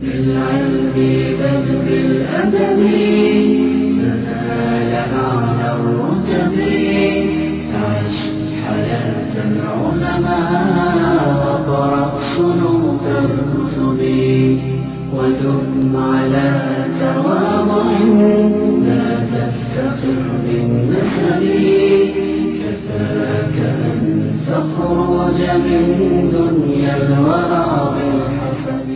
بالعلم بل بالأدب تنال أعلى الرتب. عش حياة العلماء وقرأ صنوف الكتب ودم على تواضع لا تفتخر بالنسب. كفاك أن تخرج من دنيا الورى بالحسب.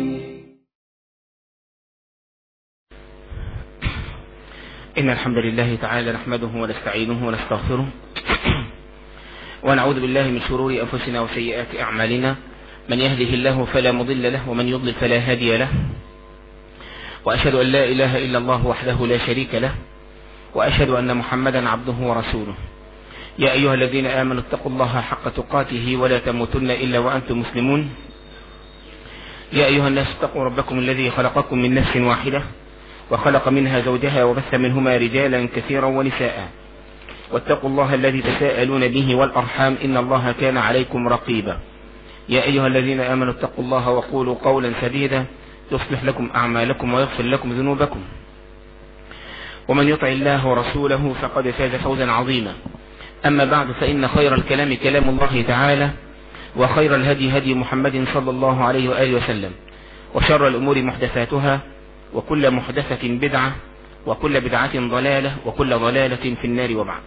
إن الحمد لله تعالى نحمده ونستعينه ونستغفره ونعوذ بالله من شرور أنفسنا وسيئات أعمالنا. من يهده الله فلا مضل له ومن يضلل فلا هادي له. وأشهد أن لا إله إلا الله وحده لا شريك له وأشهد أن محمدا عبده ورسوله. يا أيها الذين آمنوا اتقوا الله حق تقاته ولا تموتن إلا وأنتم مسلمون. يا أيها الناس اتقوا ربكم الذي خلقكم من نفس واحدة وخلق منها زوجها وبث منهما رجالا كثيرا ونساء. واتقوا الله الذي تساءلون به والأرحام إن الله كان عليكم رقيبا. يا أيها الذين آمنوا اتقوا الله وقولوا قولا سديدا يصلح لكم أعمالكم ويغفر لكم ذنوبكم. ومن يطع الله ورسوله فقد فاز فوزا عظيما. أما بعد فإن خير الكلام كلام الله تعالى وخير الهدي هدي محمد صلى الله عليه وآله وسلم وشر الأمور محدثاتها وكل محدثة بدعة وكل بدعة ضلالة وكل ضلالة في النار. وبعد،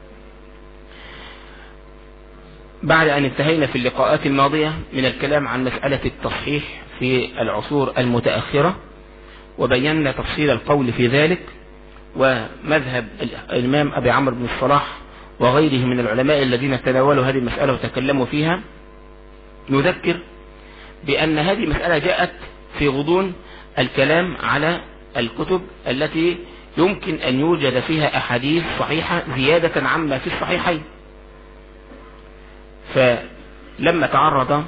بعد أن انتهينا في اللقاءات الماضية من الكلام عن مسألة التصحيح في العصور المتأخرة وبينا تفصيل القول في ذلك ومذهب الإمام أبي عمرو بن الصلاح وغيره من العلماء الذين تناولوا هذه المسألة وتكلموا فيها، نذكر بأن هذه مسألة جاءت في غضون الكلام على الكتب التي يمكن أن يوجد فيها أحاديث صحيحة زيادة عما في الصحيحين. فلما تعرض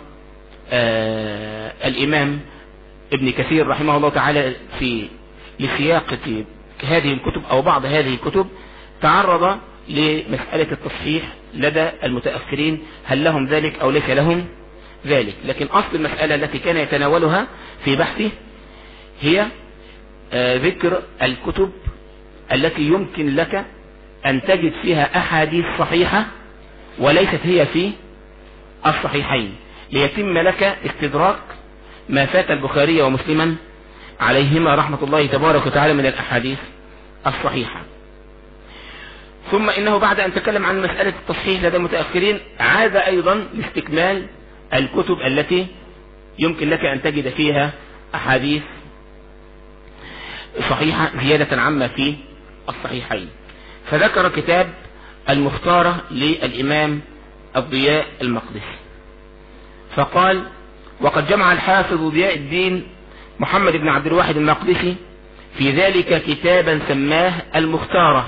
الإمام ابن كثير رحمه الله تعالى لسياقة هذه الكتب أو بعض هذه الكتب، تعرض لمسألة التصحيح لدى المتأخرين، هل لهم ذلك أو ليس لهم ذلك. لكن أصل المسألة التي كان يتناولها في بحثه هي ذكر الكتب التي يمكن لك أن تجد فيها أحاديث صحيحة وليست هي في الصحيحين، ليتم لك استدراك ما فات البخاري ومسلما عليهما رحمة الله تبارك وتعالى من الأحاديث الصحيحة. ثم إنه بعد أن تكلم عن مسألة التصحيح لدى المتأخرين عاد أيضا لاستكمال الكتب التي يمكن لك أن تجد فيها أحاديث صحيحة زيادة عما في الصحيحين. فذكر كتاب المختارة للإمام الضياء المقدسي، فقال: وقد جمع الحافظ ضياء الدين محمد بن عبد الواحد المقدسي في ذلك كتابا سماه المختارة،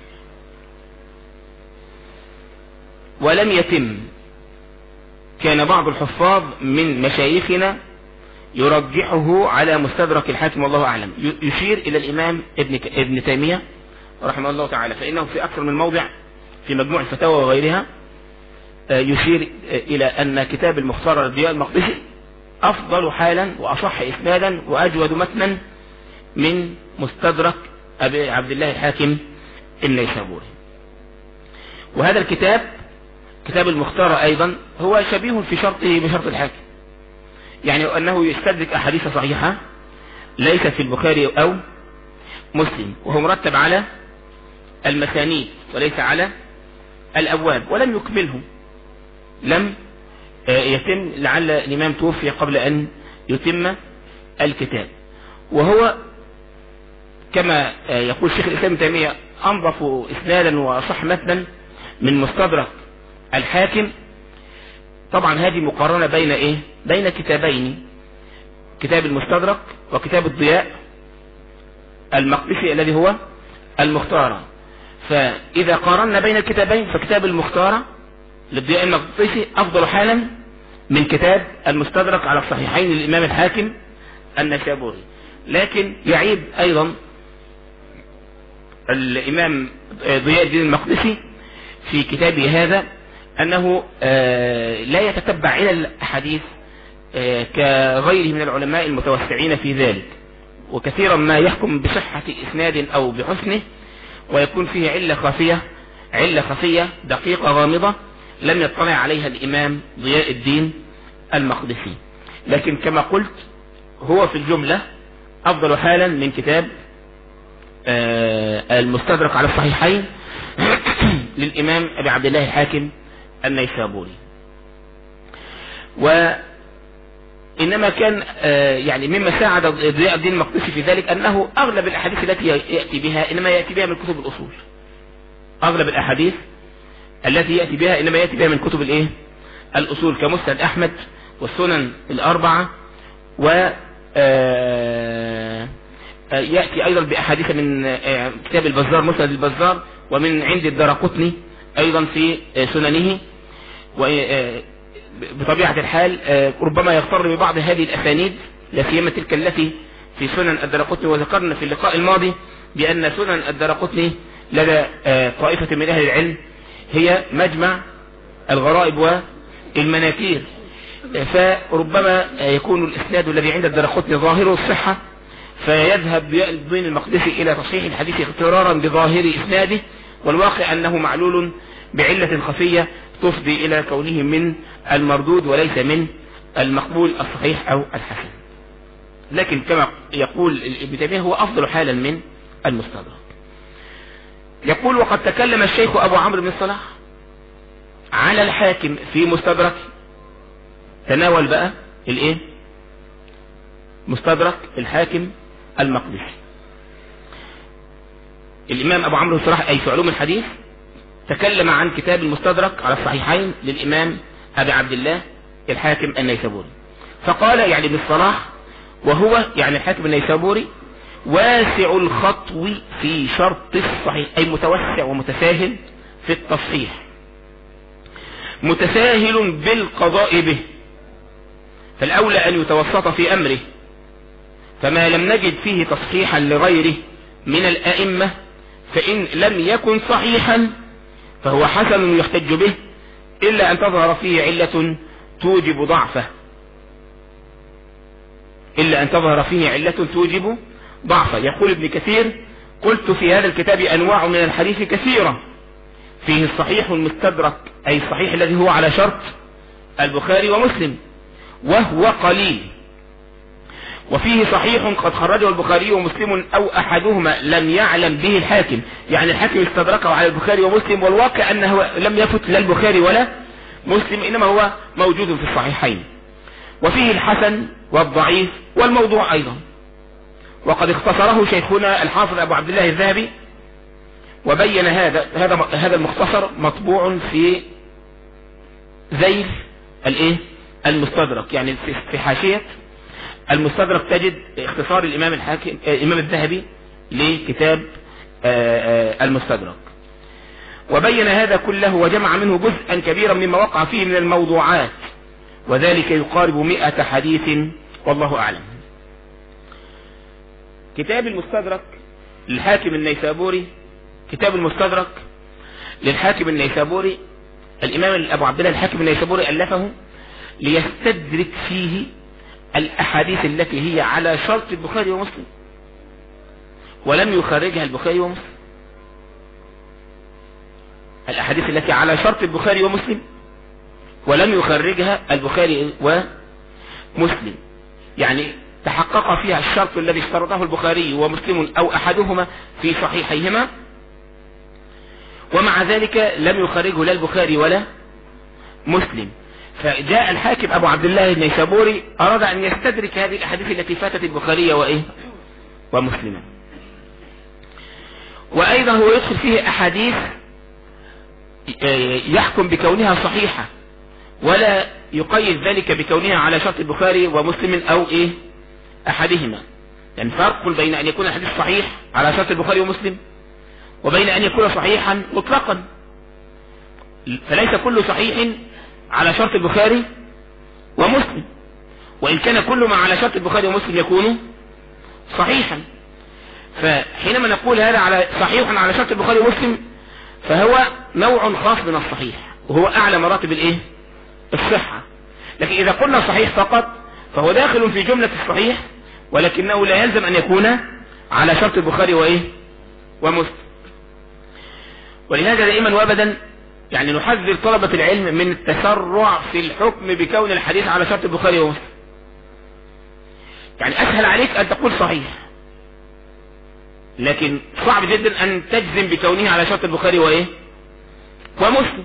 ولم يتم. كان بعض الحفاظ من مشايخنا يرجحه على مستدرك الحاكم والله أعلم، يشير إلى الإمام ابن تيمية رحمه الله تعالى، فإنه في أكثر من موضع في مجموع الفتاوى وغيرها يشير إلى أن كتاب المختار للضياء المقدسي أفضل حالا وأصح إسنادا وأجود متنا من مستدرك أبي عبد الله الحاكم النيسابوري. وهذا الكتاب كتاب المختار أيضا هو شبيه في شرطه بشرط الحاكم، يعني أنه يستدرك أحاديث صحيحة ليس في البخاري أو مسلم، وهو مرتب على المسانيد وليس على الأبواب، ولم يكمله، لم يتم، لعل الإمام توفي قبل أن يتم الكتاب. وهو كما يقول شيخ الإسلام ابن تيمية أنظف إسنادا وأصح متنا من مستدرك الحاكم. طبعا هذه مقارنة بين بين كتابين، كتاب المستدرك وكتاب الضياء المقدسي الذي هو المختارة. فإذا قارنا بين الكتابين فكتاب المختارة للضياء المقدسي أفضل حالا من كتاب المستدرك على الصحيحين للإمام الحاكم النيسابوري. لكن يعيب أيضا الإمام ضياء الدين المقدسي في كتابه هذا أنه لا يتتبع إلى الأحاديث كغيره من العلماء المتوسعين في ذلك، وكثيرا ما يحكم بصحة إسناد أو بحسنه ويكون فيه علة خفية دقيقة غامضة لم يطلع عليها الإمام ضياء الدين المقدسي. لكن كما قلت هو في الجملة أفضل حالا من كتاب المستدرك على الصحيحين للإمام أبي عبد الله الحاكم النيسابوري. وإنما كان يعني مما ساعد ضياء الدين المقدسي في ذلك أنه أغلب الأحاديث التي يأتي بها إنما يأتي بها من كتب الأصول. أغلب الأحاديث التي يأتي بها إنما يأتي بها من كتب الأصول كمسند أحمد والسنن الأربعة، و يأتي أيضا بأحاديث من كتاب البزار مسند البزار، ومن عند الدارقطني أيضا في سننه. وبطبيعة الحال ربما يضطر ببعض هذه الأسانيد لا سيما تلك التي في سنن الدارقطني، وذكرنا في اللقاء الماضي بأن سنن الدارقطني لدى طائفة من أهل العلم هي مجمع الغرائب والمناكير، فربما يكون الإسناد الذي عند الدارقطني ظاهره الصحة فيذهب ضياء الدين المقدسي إلى تصحيح الحديث اغترارا بظاهر إسناده، والواقع أنه معلول بعلة خفية تفضي إلى كونه من المردود وليس من المقبول الصحيح أو الحسن. لكن كما يقول ابن تيمية هو أفضل حالا من المستدرك. يقول: وقد تكلم الشيخ أبو عمرو بن الصلاح على الحاكم في مستدرك. تناول بقى الايه؟ مستدرك الحاكم المقدسي. الإمام أبو عمرو بن الصلاح أي في علوم الحديث تكلم عن كتاب المستدرك على الصحيحين للإمام أبي عبد الله الحاكم النيسابوري، فقال يعني ابن الصلاح وهو يعني الحاكم النيسابوري واسع الخطو في شرط الصحيح، أي متوسع ومتساهل في التصحيح، متساهل بالقضاء به، فالأولى أن يتوسط في أمره، فما لم نجد فيه تصحيحا لغيره من الأئمة فإن لم يكن صحيحا فهو حسن يحتج به إلا أن تظهر فيه علة توجب ضعفه، يقول ابن كثير: قلت في هذا الكتاب أنواع من الحديث كثيرة، فيه الصحيح المستدرك أي الصحيح الذي هو على شرط البخاري ومسلم وهو قليل، وفيه صحيح قد خرجه البخاري ومسلم أو أحدهما لم يعلم به الحاكم، يعني الحاكم استدركه على البخاري ومسلم والواقع أنه لم يفت لا البخاري ولا مسلم، إنما هو موجود في الصحيحين. وفيه الحسن والضعيف والموضوع أيضا، وقد اختصره شيخنا الحافظ أبو عبد الله الذهبي، وبين هذا المختصر مطبوع في ذيل المستدرك، يعني في حاشية المستدرك تجد اختصار الإمام الذهبي لكتاب المستدرك، وبين هذا كله وجمع منه جزءا كبيرا مما وقع فيه من الموضوعات، وذلك يقارب 100 حديث والله أعلم. كتاب المستدرك للحاكم النيسابوري، كتاب المستدرك للحاكم النيسابوري الإمام أبو عبد الله الحاكم النيسابوري ألفه ليستدرك فيه الأحاديث التي هي على شرط البخاري ومسلم ولم يخرجها البخاري ومسلم، الأحاديث التي على شرط البخاري ومسلم ولم يخرجها البخاري ومسلم، يعني تحقق فيها الشرط الذي اشترطه البخاري ومسلم أو أحدهما في صحيحيهما، ومع ذلك لم يخرجه لا البخاري ولا مسلم. فجاء الحاكم أبو عبد الله النيسابوري أراد أن يستدرك هذه الأحاديث التي فاتت البخاري ومسلما، وأيضا هو يدخل فيه أحاديث يحكم بكونها صحيحة ولا يقيد ذلك بكونها على شرط البخاري ومسلم أو أحدهما، يعني فرق بين أن يكون الحديث صحيح على شرط البخاري ومسلم وبين أن يكون صحيحا مطلقا، فليس كل صحيح على شرط البخاري ومسلم، وإن كان كل ما على شرط البخاري ومسلم يكون صحيحا. فحينما نقول هذا على صحيح على شرط البخاري ومسلم فهو نوع خاص من الصحيح وهو أعلى مراتب الصحة. لكن إذا قلنا صحيح فقط فهو داخل في جملة الصحيح، ولكنه لا يلزم أن يكون على شرط البخاري وإيه ومسلم. ولهذا دائما وأبدا يعني نحذر طلبة العلم من التسرع في الحكم بكون الحديث على شرط البخاري ومسلم. يعني أسهل عليك أن تقول صحيح، لكن صعب جدا أن تجزم بكونه على شرط البخاري وإيه ومسلم،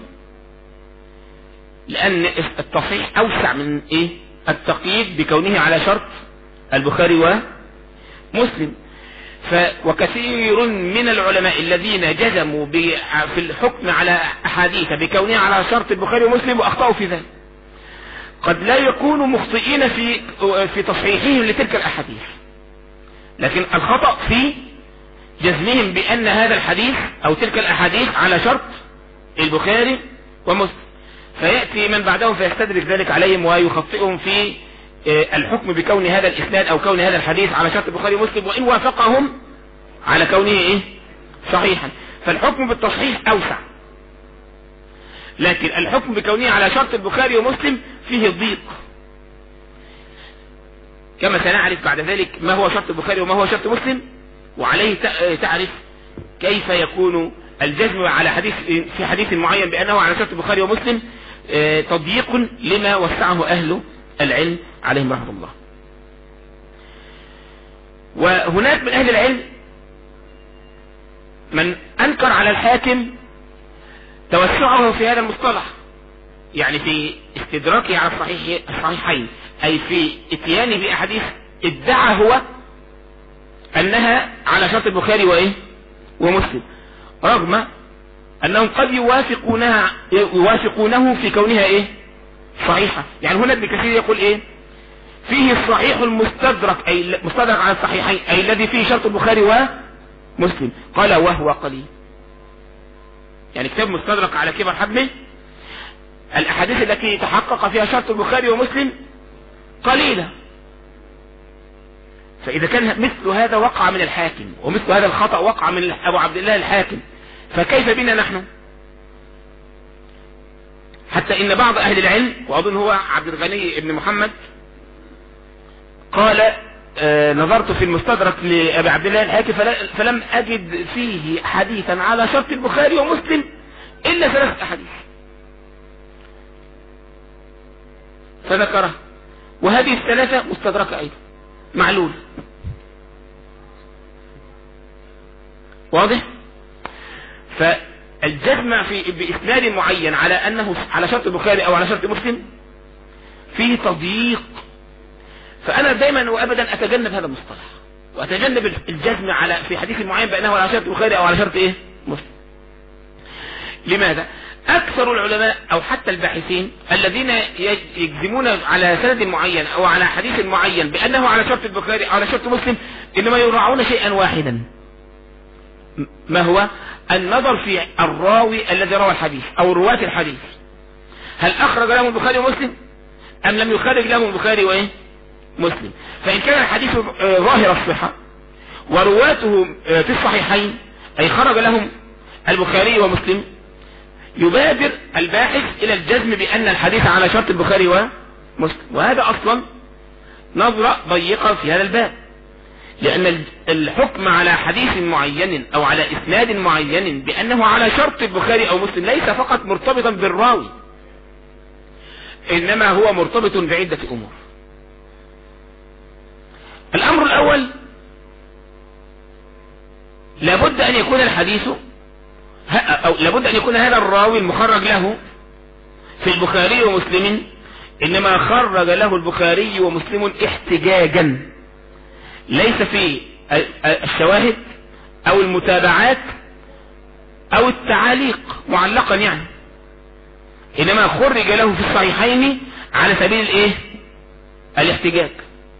لأن التصحيح أوسع من إيه التقييد بكونه على شرط البخاري ومسلم. وكثير من العلماء الذين جزموا في الحكم على أحاديث بكونها على شرط البخاري ومسلم وأخطأوا في ذلك، قد لا يكونوا مخطئين في تصحيحهم لتلك الأحاديث، لكن الخطأ في جزمهم بأن هذا الحديث أو تلك الأحاديث على شرط البخاري ومسلم، فيأتي من بعدهم فيستدرك ذلك عليهم ويخطئهم في الحكم بكون هذا الإسناد أو كون هذا الحديث على شرط البخاري ومسلم، وإن وافقهم على كونه إيه صحيحا. فالحكم بالتصحيح أوسع، لكن الحكم بكونه على شرط البخاري ومسلم فيه ضيق، كما سنعرف بعد ذلك ما هو شرط البخاري وما هو شرط مسلم، وعليه تعرف كيف يكون الجزم على حديث في حديث معين بأنه على شرط البخاري ومسلم تضييق لما وسعه أهل العلم عليهم رحمة الله. وهناك من أهل العلم من أنكر على الحاكم توسعه في هذا المصطلح، يعني في استدراكه على الصحيحين، أي في اتيانه بأحاديث ادعى هو أنها على شرط البخاري وإيه ومسلم، رغم أنهم قد يوافقونه في كونها إيه صحيحة. يعني هنا ابن كثير يقول إيه فيه الصحيح المستدرك، أي مستدرك على الصحيحين، أي الذي فيه شرط البخاري ومسلم، قال وهو قليل. يعني كتاب مستدرك على كبر حجمه، الأحاديث التي تحقق فيها شرط البخاري ومسلم قليلة. فإذا كان مثل هذا وقع من الحاكم ومثل هذا الخطأ وقع من أبو عبد الله الحاكم، فكيف بنا نحن؟ حتى إن بعض أهل العلم، وأظن هو عبد الغني بن محمد، قال نظرت في المستدرك لأبي عبد الله الحاكم فلم أجد فيه حديثا على شرط البخاري ومسلم إلا 3 أحاديث، فذكره. وهذه ال3 مستدركة أيضا معلول، واضح؟ فالجزم بإسناد معين على أنه على شرط البخاري أو على شرط مسلم فيه تضييق. فأنا دائما وأبدا أتجنب هذا المصطلح، وأتجنب الجزم في حديث معين بأنه على شرط البخاري أو على شرط إيه مسلم. لماذا؟ أكثر العلماء أو حتى الباحثين الذين يجزمون على سند معين أو على حديث معين بأنه على شرط البخاري أو على شرط مسلم إنما يراعون شيئا واحدا، ما هو النظر في الراوي الذي روى الحديث أو رواة الحديث، هل أخرج لهم البخاري ومسلم أم لم يخرج لهم البخاري وإيه مسلم. فإن كان الحديث ظاهر الصحة ورواته في الصحيحين أي خرج لهم البخاري ومسلم، يبادر الباحث إلى الجزم بأن الحديث على شرط البخاري ومسلم، وهذا أصلا نظرة ضيقة في هذا الباب، لأن الحكم على حديث معين أو على إسناد معين بأنه على شرط البخاري أو مسلم ليس فقط مرتبطا بالراوي، إنما هو مرتبط بعدة أمور. الأمر الأول، لابد أن يكون الحديث أو لابد أن يكون هذا الراوي المخرج له في البخاري ومسلم إنما خرج له البخاري ومسلم احتجاجا، ليس في الشواهد أو المتابعات أو التعاليق معلقا، يعني إنما خرج له في الصحيحين على سبيل الإيه الاحتجاج.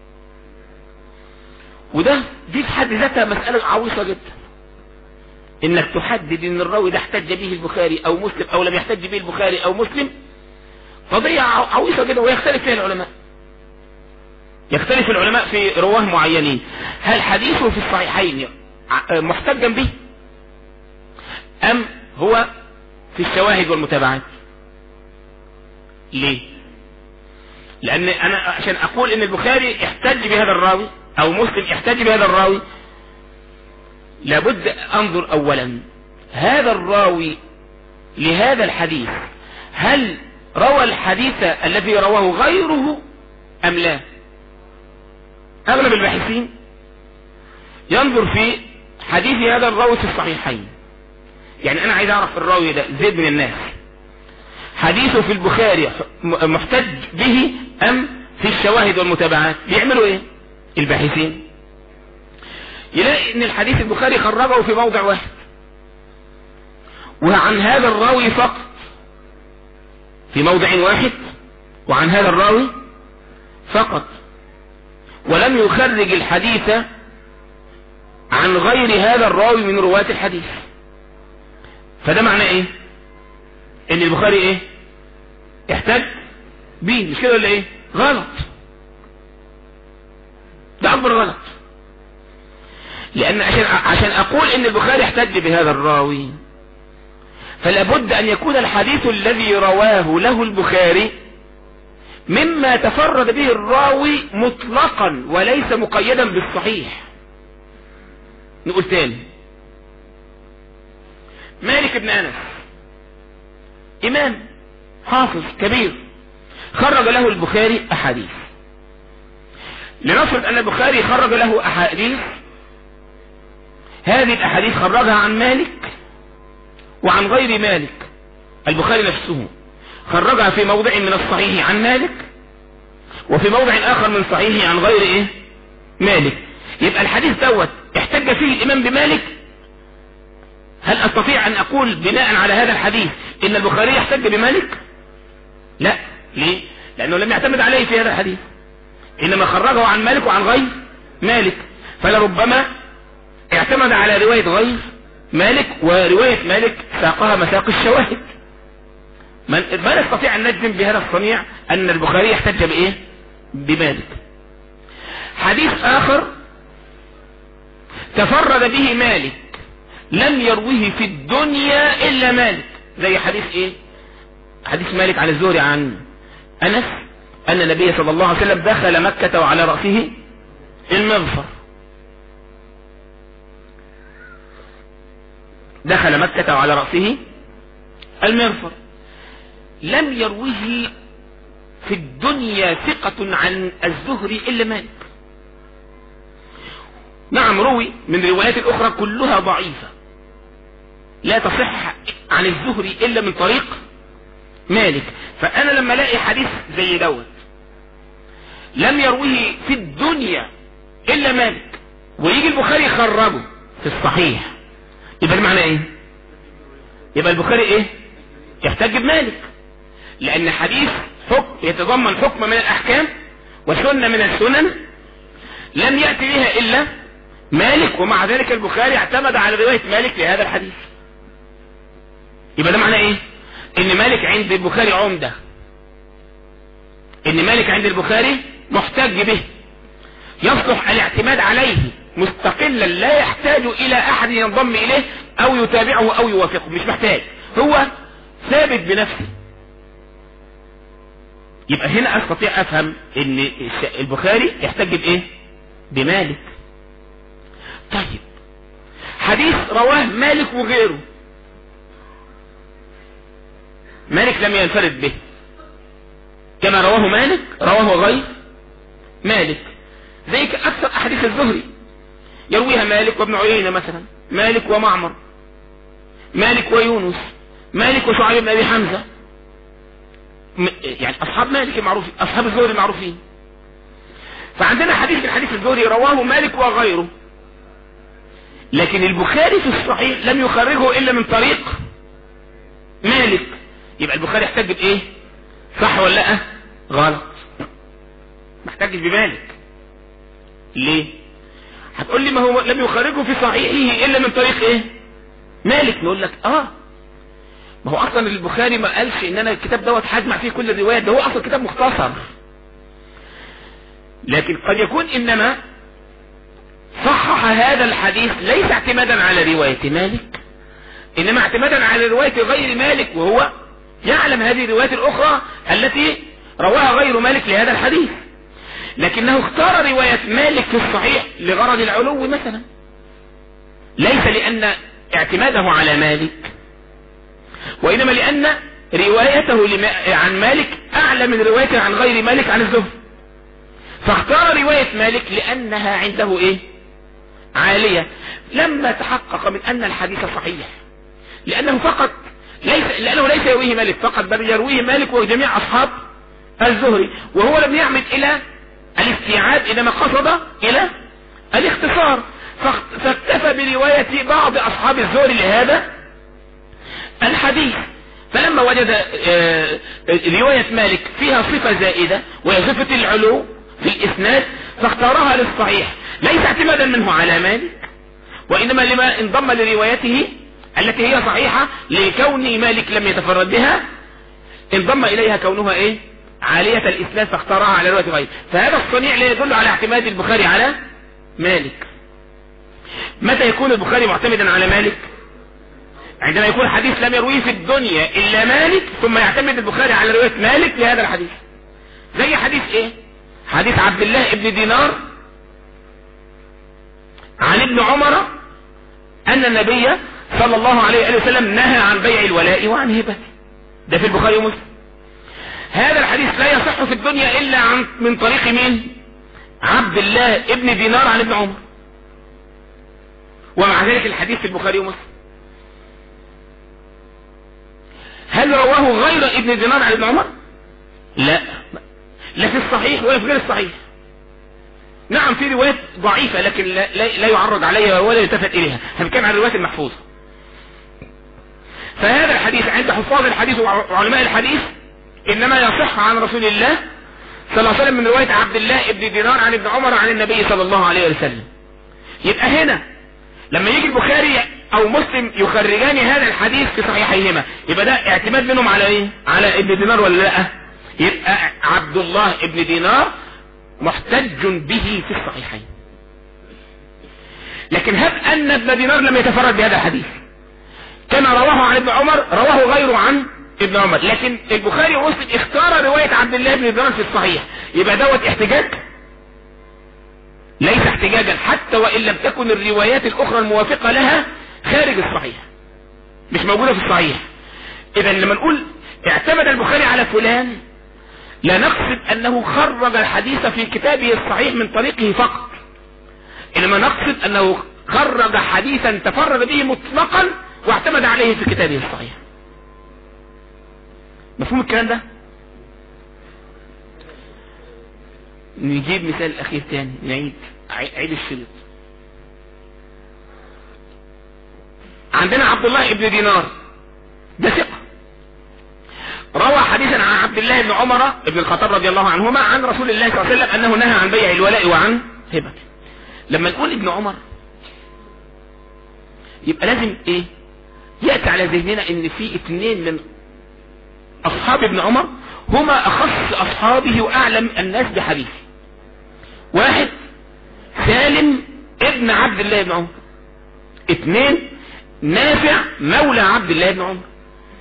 دي في حد ذاتها مسألة عويصة جدا، انك تحدد ان الراوي ده احتج به البخاري او مسلم او لم يحتج به البخاري او مسلم، قضية عويصة جدا. ويختلف فيها العلماء، يختلف العلماء في رواه معينين، هل حديثه في الصحيحين محتجا به ام هو في الشواهد والمتابعات؟ ليه؟ لان انا عشان اقول ان البخاري احتج بهذا الراوي او مسلم احتج بهذا الراوي لابد انظر اولا هذا الراوي لهذا الحديث هل روى الحديث الذي رواه غيره ام لا. اغلب الباحثين ينظر في حديث هذا الراوي في الصحيحين. يعني انا عايز اعرف الراوي ده زيد بن الناس حديثه في البخاري محتج به ام في الشواهد والمتابعات. بيعملوا ايه الباحثين؟ يلاقي ان الحديث البخاري خرجه في موضع واحد وعن هذا الراوي فقط، في موضع واحد وعن هذا الراوي فقط، ولم يخرج الحديث عن غير هذا الراوي من رواة الحديث. فده معناه ايه؟ ان البخاري ايه؟ احتج بيه، مش كده ولا ايه؟ غلط، ده اكبر غلط. لان عشان اقول ان البخاري احتج بهذا الراوي فلابد ان يكون الحديث الذي رواه له البخاري مما تفرد به الراوي مطلقا وليس مقيدا بالصحيح. نقول تاني، مالك بن انس امام حافظ كبير خرج له البخاري احاديث. لنفرض ان البخاري خرج له احاديث، هذه الاحاديث خرجها عن مالك وعن غير مالك. البخاري نفسه خرجها في موضع من الصحيح عن مالك وفي موضع اخر من صحيحه عن غير ايه؟ مالك. يبقى الحديث دوت احتج فيه الامام بمالك. هل استطيع ان اقول بناء على هذا الحديث ان البخاري يحتج بمالك؟ لا. ليه؟ لانه لم يعتمد عليه في هذا الحديث، انما خرجه عن مالك وعن غير مالك. فلربما اعتمد على رواية غير مالك ورواية مالك ساقها مساق الشواهد. ما نستطيع ان نجزم بهذا الصنيع ان البخاري يحتج بايه؟ بمالك. حديث اخر تفرد به مالك لم يروه في الدنيا الا مالك، زي حديث ايه؟ حديث مالك عن الزهري عن انس ان النبي صلى الله عليه وسلم دخل مكة وعلى رأسه المغفر. دخل مكة وعلى رأسه المغفر. لم يروه في الدنيا ثقة عن الزهري الا مالك. نعم روي من روايات الاخرى كلها ضعيفة لا تصح عن الزهري الا من طريق مالك. فانا لما الاقي حديث زي دوت لم يروه في الدنيا الا مالك ويجي البخاري يخرجه في الصحيح، يبقى المعنى ايه؟ يبقى البخاري ايه؟ يحتج بمالك، لان حديث حكم يتضمن حكم من الاحكام وسنة من السنن لم يأتي بها الا مالك، ومع ذلك البخاري اعتمد على رواية مالك لهذا الحديث. يبقى ده معنى ايه؟ ان مالك عند البخاري عمدة، ان مالك عند البخاري محتج به يصلح الاعتماد عليه مستقلا لا يحتاج الى احد ينضم اليه او يتابعه او يوافقه، مش محتاج، هو ثابت بنفسه. يبقى هنا استطيع افهم ان البخاري يحتج بايه؟ بمالك. طيب حديث رواه مالك وغيره، مالك لم ينفرد به كما رواه مالك، رواه غير مالك. زي اكثر احاديث الزهري يرويها مالك وابن عيينة مثلا، مالك ومعمر، مالك ويونس، مالك وشعيب بن ابي حمزة، يعني اصحاب مالك المعروفين، اصحاب الزهري المعروفين. فعندنا حديث من حديث الزهري رواه مالك وغيره، لكن البخاري في الصحيح لم يخرجه الا من طريق مالك. يبقى البخاري يحتج بايه؟ صح ولا لا؟ غلط، ما احتجش بمالك. ليه؟ هتقول لي ما هو لم يخرجه في صحيحه الا من طريق ايه؟ مالك. نقول لك ما هو اصلا البخاري ما قالش ان انا الكتاب دوت هجمع فيه كل الروايات، ده هو اصلا كتاب مختصر. لكن قد يكون انما صحح هذا الحديث ليس اعتمادا على رواية مالك، انما اعتمادا على رواية غير مالك، وهو يعلم هذه الروايات الاخرى التي رواها غير مالك لهذا الحديث، لكنه اختار رواية مالك في الصحيح لغرض العلو مثلا، ليس لأن اعتماده على مالك، وإنما لأن روايته عن مالك أعلى من روايته عن غير مالك عن الزهري، فاختار رواية مالك لأنها عنده إيه؟ عالية. لما تحقق من أن الحديث صحيح لأنه ليس يرويه مالك فقط، بل يرويه مالك وجميع أصحاب الزهري، وهو لم يعمد إلى الاستيعاب، إنما قصد إلى الاختصار، فاكتفى برواية بعض أصحاب الزهري لهذا الحديث. فلما وجد رواية مالك فيها صفة زائدة وهي صفة العلو في الإسناد فاختارها للصحيح، ليس اعتمادا منه على مالك، وإنما لما انضم لروايته التي هي صحيحة لكون مالك لم يتفرد بها، انضم إليها كونها إيه؟ عالية الإسناد، فاختارها على رواية غيره. فهذا الصنيع لا يدل على اعتماد البخاري على مالك. متى يكون البخاري معتمدا على مالك؟ عندما يكون حديث لم يرويه في الدنيا إلا مالك، ثم يعتمد البخاري على رواية مالك لهذا الحديث. زي حديث إيه؟ حديث عبد الله ابن دينار عن ابن عمر أن النبي صلى الله عليه وسلم نهى عن بيع الولاء وعن هبته، ده في البخاري ومسلم. هذا الحديث لا يصح في الدنيا إلا من طريق مين؟ عبد الله ابن دينار عن ابن عمر، ومع ذلك الحديث في البخاري ومسلم. هل رواه غير ابن دينار عن ابن عمر؟ لا في الصحيح ولا في غير الصحيح. نعم في روايات ضعيفة لكن لا يعرض عليها ولا يلتفت إليها، هنتكلم عن الروايات المحفوظة. فهذا الحديث عند حفاظ الحديث وعلماء الحديث إنما يصح عن رسول الله صلى الله عليه وسلم من رواية عبد الله ابن دينار عن ابن عمر عن النبي صلى الله عليه وسلم. يبقى هنا لما يجي البخاري او مسلم يخرجان هذا الحديث في صحيحيهما، يبقى ده اعتماد منهم على ايه؟ على ابن دينار ولا لا؟ يبقى عبد الله ابن دينار محتج به في الصحيحين. لكن هب ان ابن دينار لم يتفرد بهذا الحديث، كان رواه عن ابن عمر، رواه غيره عن ابن عمر، لكن البخاري ومسلم اختار رواية عبد الله بن دينار في الصحيح، يبقى دوت احتجاج؟ ليس احتجاجا، حتى وان لم تكن الروايات الاخرى الموافقة لها خارج الصحيح، مش موجودة في الصحيح. اذا لما نقول اعتمد البخاري على فلان لا نقصد انه خرج الحديث في كتابه الصحيح من طريقه فقط، انما نقصد انه خرج حديثا تفرد به مطلقا واعتمد عليه في كتابه الصحيح. مفهوم الكلام ده؟ نجيب مثال اخير تاني، عيد الشريط. عندنا عبد الله ابن دينار ده ثقة، روى حديثا عن عبد الله بن عمر ابن الخطاب رضي الله عنهما عن رسول الله صلى الله عليه وسلم انه نهى عن بيع الولاء وعن هبته. لما نقول ابن عمر يبقى لازم ايه؟ يأتي على ذهننا ان في اثنين من اصحاب ابن عمر هما اخص اصحابه واعلم الناس بحديثه. واحد سالم ابن عبد الله بن عمر، اثنين نافع مولى عبد الله بن عمر.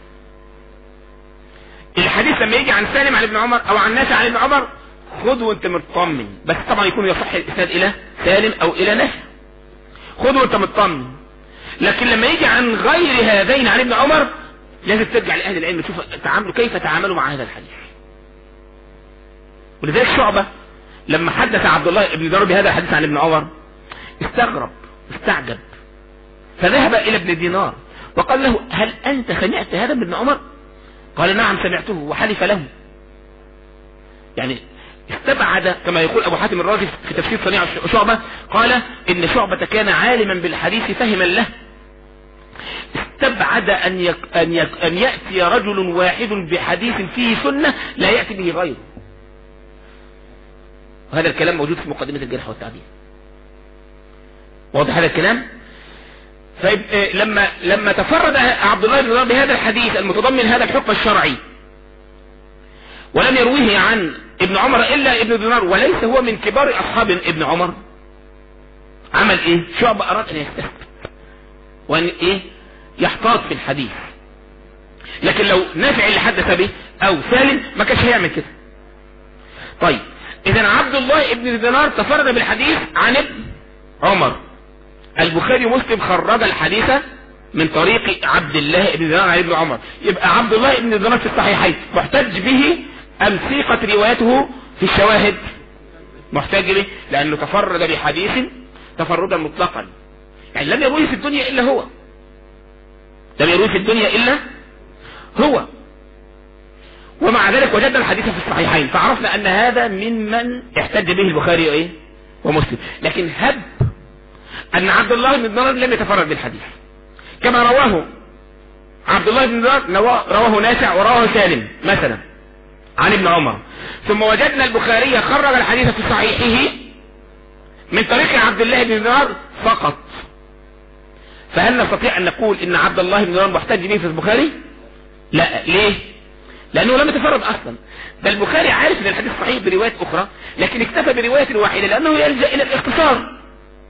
الحديث لما يجي عن سالم عن ابن عمر او عن نافع عن ابن عمر خذ وانت مطمن، بس طبعا يكون يصح الاسناد الى سالم او الى نافع، خذ وانت مطمن. لكن لما يجي عن غير هذين عن ابن عمر لازم ترجع لأهل العلم تشوف كيف تعاملوا مع هذا الحديث. ولذلك شعبة لما حدث عبد الله بن دينار بهذا الحديث عن ابن عمر استغرب استعجب، فذهب إلى ابن دينار وقال له هل أنت سمعت هذا من ابن عمر؟ قال نعم سمعته، وحلف له. يعني استبعد كما يقول أبو حاتم الرازي في تفسير صنيع شعبة، قال إن شعبة كان عالما بالحديث فهما له، استبعد أن يأتي رجل واحد بحديث فيه سنة لا يأتي به غيره. وهذا الكلام موجود في مقدمة الجرح والتعديل. واضح هذا الكلام؟ طيب لما تفرد عبد الله بن دينار بهذا الحديث المتضمن هذا الحكم الشرعي ولم يرويه عن ابن عمر إلا ابن دينار وليس هو من كبار أصحاب ابن عمر، عمل إيه؟ شعبة أراد أن يستثبت وأن إيه؟ يحتاط في الحديث. لكن لو نافع اللي حدث به أو سالم ما كانش هيعمل كده، طيب اذا عبد الله ابن دينار تفرد بالحديث عن ابن عمر، البخاري ومسلم خرج الحديث من طريق عبد الله ابن دينار عن ابن عمر، يبقى عبد الله ابن دينار في الصحيحين محتج به ام ثقة روايته في الشواهد؟ محتج به لانه تفرد بحديث تفردا مطلقا، يعني لم يروي في الدنيا الا هو، لم يروي في الدنيا الا هو، ومع ذلك وجدنا الحديث في الصحيحين، فعرفنا ان هذا ممن احتج به البخاري ايه ومسلم. لكن هب ان عبد الله بن دينار لم يتفرد بالحديث كما رواه عبد الله بن دينار، رواه نافع ورواه سالم مثلا عن ابن عمر، ثم وجدنا البخاري خرج الحديث في صحيحه من طريق عبد الله بن دينار فقط، فهل نستطيع ان نقول ان عبد الله بن دينار محتج به في البخاري؟ لا. ليه؟ لانه لم يتفرد اصلا، ده البخاري عارف ان الحديث صحيح بروايات اخرى لكن اكتفى برواية واحدة لانه يلجأ الى الاختصار،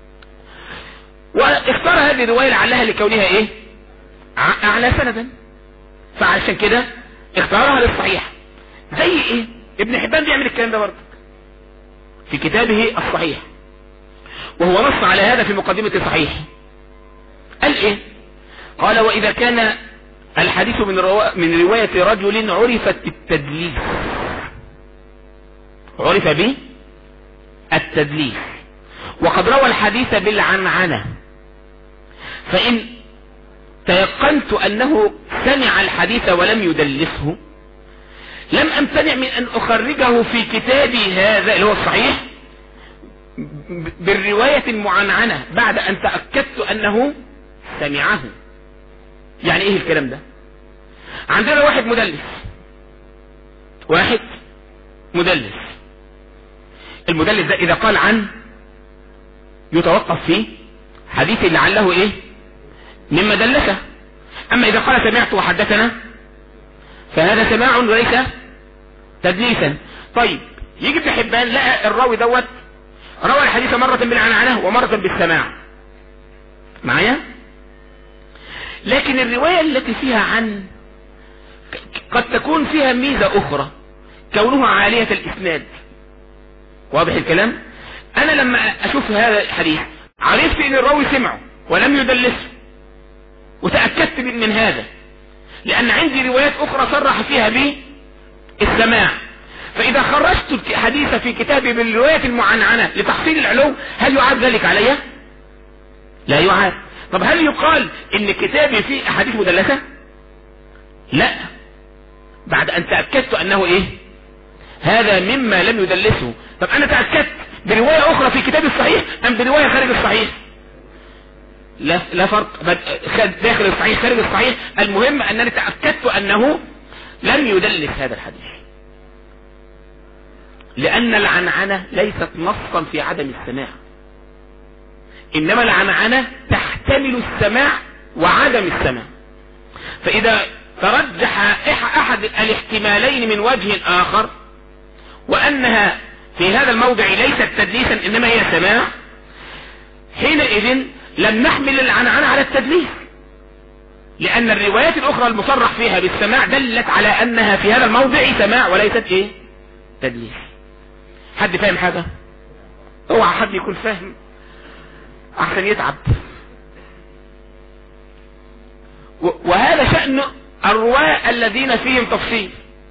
واختار هذه الرواية لعلها لكونها ايه اعلى سندا، فعشان كده اختارها للصحيح. زي ايه؟ ابن حبان بيعمل الكلام ده برضه في كتابه الصحيح، وهو نص على هذا في مقدمة الصحيح. قال ايه؟ قال واذا كان الحديث من رواية رجل عرفت بالتدليس، عرف به التدليس وقد روى الحديث بالعنعنة، فإن تيقنت أنه سمع الحديث ولم يدلسه لم أمتنع من أن أخرجه في كتابي هذا اللي هو الصحيح بالرواية المعنعنة بعد أن تأكدت أنه سمعه. يعني إيه الكلام ده؟ عندنا واحد مدلس، المدلس ده إذا قال عن يتوقف فيه حديث لعله إيه مما دلسه، أما إذا قال سمعت وحدثنا فهذا سماع وليس تدليسا. طيب يجي ابن حبان لقى الراوي دوت روى الحديث مرة بالعنعنة ومرة بالسماع معايا، لكن الرواية التي فيها عن قد تكون فيها ميزة أخرى كونها عالية الإسناد. واضح الكلام؟ أنا لما أشوف هذا الحديث عرفت إن الراوي سمعه ولم يدلسه وتأكدت من هذا، لأن عندي روايات أخرى صرح فيها بالسماع، فإذا خرجت الحديث في كتابي بالرواية المعنعنة لتحصيل العلو هل يعاد ذلك علي؟ لا يعاد. طب هل يقال إن كتابي فيه أحاديث مدلسة؟ لا، بعد أن تأكدت أنه إيه هذا مما لم يدلسه. طب أنا تأكدت برواية أخرى في كتابي الصحيح أم برواية خارج الصحيح؟ لا فرق داخل الصحيح خارج الصحيح، المهم أنني تأكدت أنه لم يدلس هذا الحديث، لأن العنعنة ليست نصا في عدم السماع، إنما العنعنة تحتمل السماع وعدم السماع، فإذا ترجح أحد الاحتمالين من وجه آخر وأنها في هذا الموضع ليست تدليسا إنما هي سماع، حينئذ لم نحمل العنعنة على التدليس، لأن الروايات الأخرى المصرح فيها بالسماع دلت على أنها في هذا الموضع سماع وليست إيه تدليس. حد فاهم حاجة؟ اوعى حد يكون فاهم أحسن يتعب. وهذا شأن الرواة الذين فيهم تفصيل،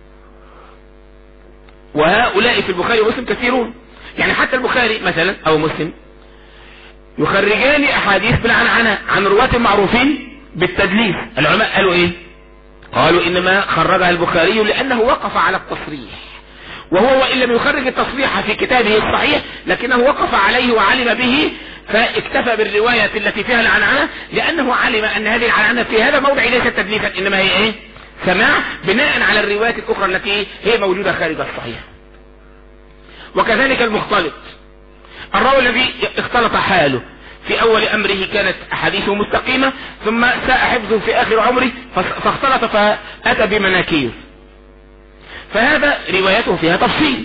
وهؤلاء في البخاري ومسلم كثيرون، يعني حتى البخاري مثلا أو مسلم يخرجان أحاديث بالعنعنة عن رواة معروفين بالتدليس. العلماء قالوا إيه؟ قالوا إنما خرجها البخاري لأنه وقف على التصريح، وهو وإن لم يخرج التصريح في كتابه الصحيح لكنه وقف عليه وعلم به فاكتفى بالرواية التي فيها العنعنة، لأنه علم أن هذه العنعنة في هذا الموضع ليست تدليسا إنما هي إيه سماع، بناء على الروايات الأخرى التي هي موجودة خارج الصحيح. وكذلك المختلط، الراوي الذي اختلط حاله في أول أمره كانت أحاديثه مستقيمة ثم ساء حفظه في آخر عمره فاختلط فأتى بمناكير، فهذا روايته فيها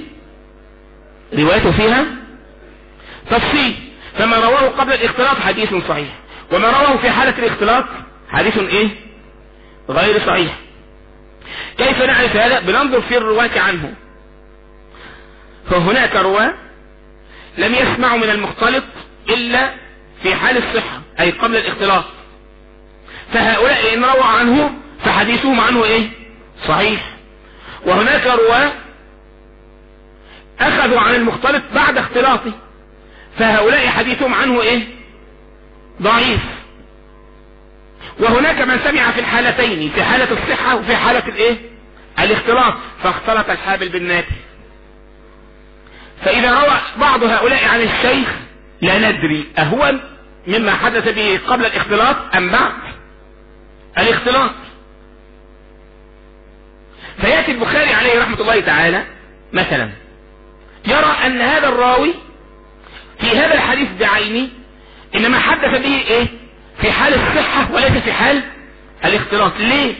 تفصيل، فما رواه قبل الاختلاط حديث صحيح، وما رواه في حالة الاختلاط حديث ايه غير صحيح. كيف نعرف هذا؟ بننظر في الرواة عنه، فهناك رواه لم يسمعوا من المختلط الا في حال الصحة اي قبل الاختلاط، فهؤلاء ان روى عنه فحديثهم عنه ايه؟ صحيح. وهناك رواه اخذوا عن المختلط بعد اختلاطه، فهؤلاء حديثهم عنه ايه؟ ضعيف. وهناك من سمع في الحالتين، في حالة الصحة وفي حالة الايه؟ الاختلاط، فاختلط الحابل بالنابل. فاذا روى بعض هؤلاء عن الشيخ لا ندري اهو مما حدث به قبل الاختلاط ام بعد الاختلاط. فيأتي البخاري عليه رحمة الله تعالى مثلا يرى ان هذا الراوي في هذا الحديث بعينه انما حدث به ايه؟ في حال الصحة وليس في حال الاختلاط. ليه؟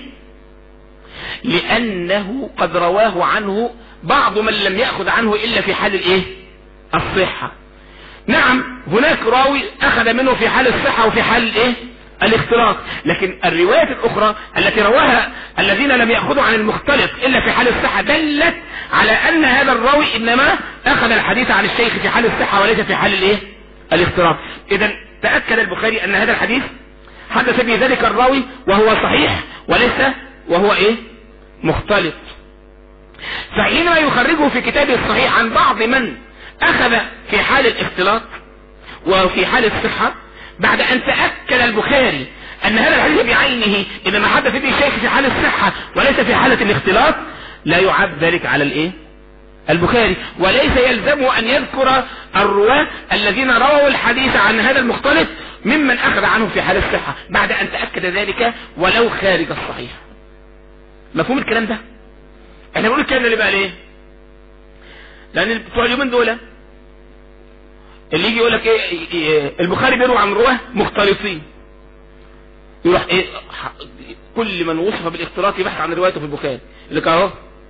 لانه قد رواه عنه بعض من لم يأخذ عنه الا في حال الايه؟ الصحة. نعم هناك راوي اخذ منه في حال الصحة وفي حال الايه؟ الاختلاط، لكن الروايات الاخرى التي رواها الذين لم يأخذوا عن المختلط الا في حال الصحة دلت على ان هذا الراوي انما اخذ الحديث عن الشيخ في حال الصحة وليس في حال الايه؟ الاختلاط. اذا تأكد البخاري ان هذا الحديث حدث به ذلك الراوي وهو صحيح وليس وهو ايه؟ مختلط. فحينما يخرجه في كتابه الصحيح عن بعض من اخذ في حال الاختلاط وفي حال الصحة بعد ان تأكد البخاري ان هذا الحديث بعينه انما حدث به الشيخ في حال الصحة وليس في حالة الاختلاط، لا يعد ذلك على الايه؟ البخاري. وليس يلزم ان يذكر الرواة الذين رووا الحديث عن هذا المختلط ممن اخذ عنه في حال الصحة بعد ان تأكد ذلك ولو خارج الصحيح. مفهوم الكلام ده؟ احنا بنقول الكلام ده اللي بقى ليه؟ لان بتوع اليومين دول اللي يجي يقول لك ايه البخاري بيروي عن رواه مختلطين، يروح ايه كل من وصف بالاختلاط يبحث عن روايته في البخاري، اللي كان اهو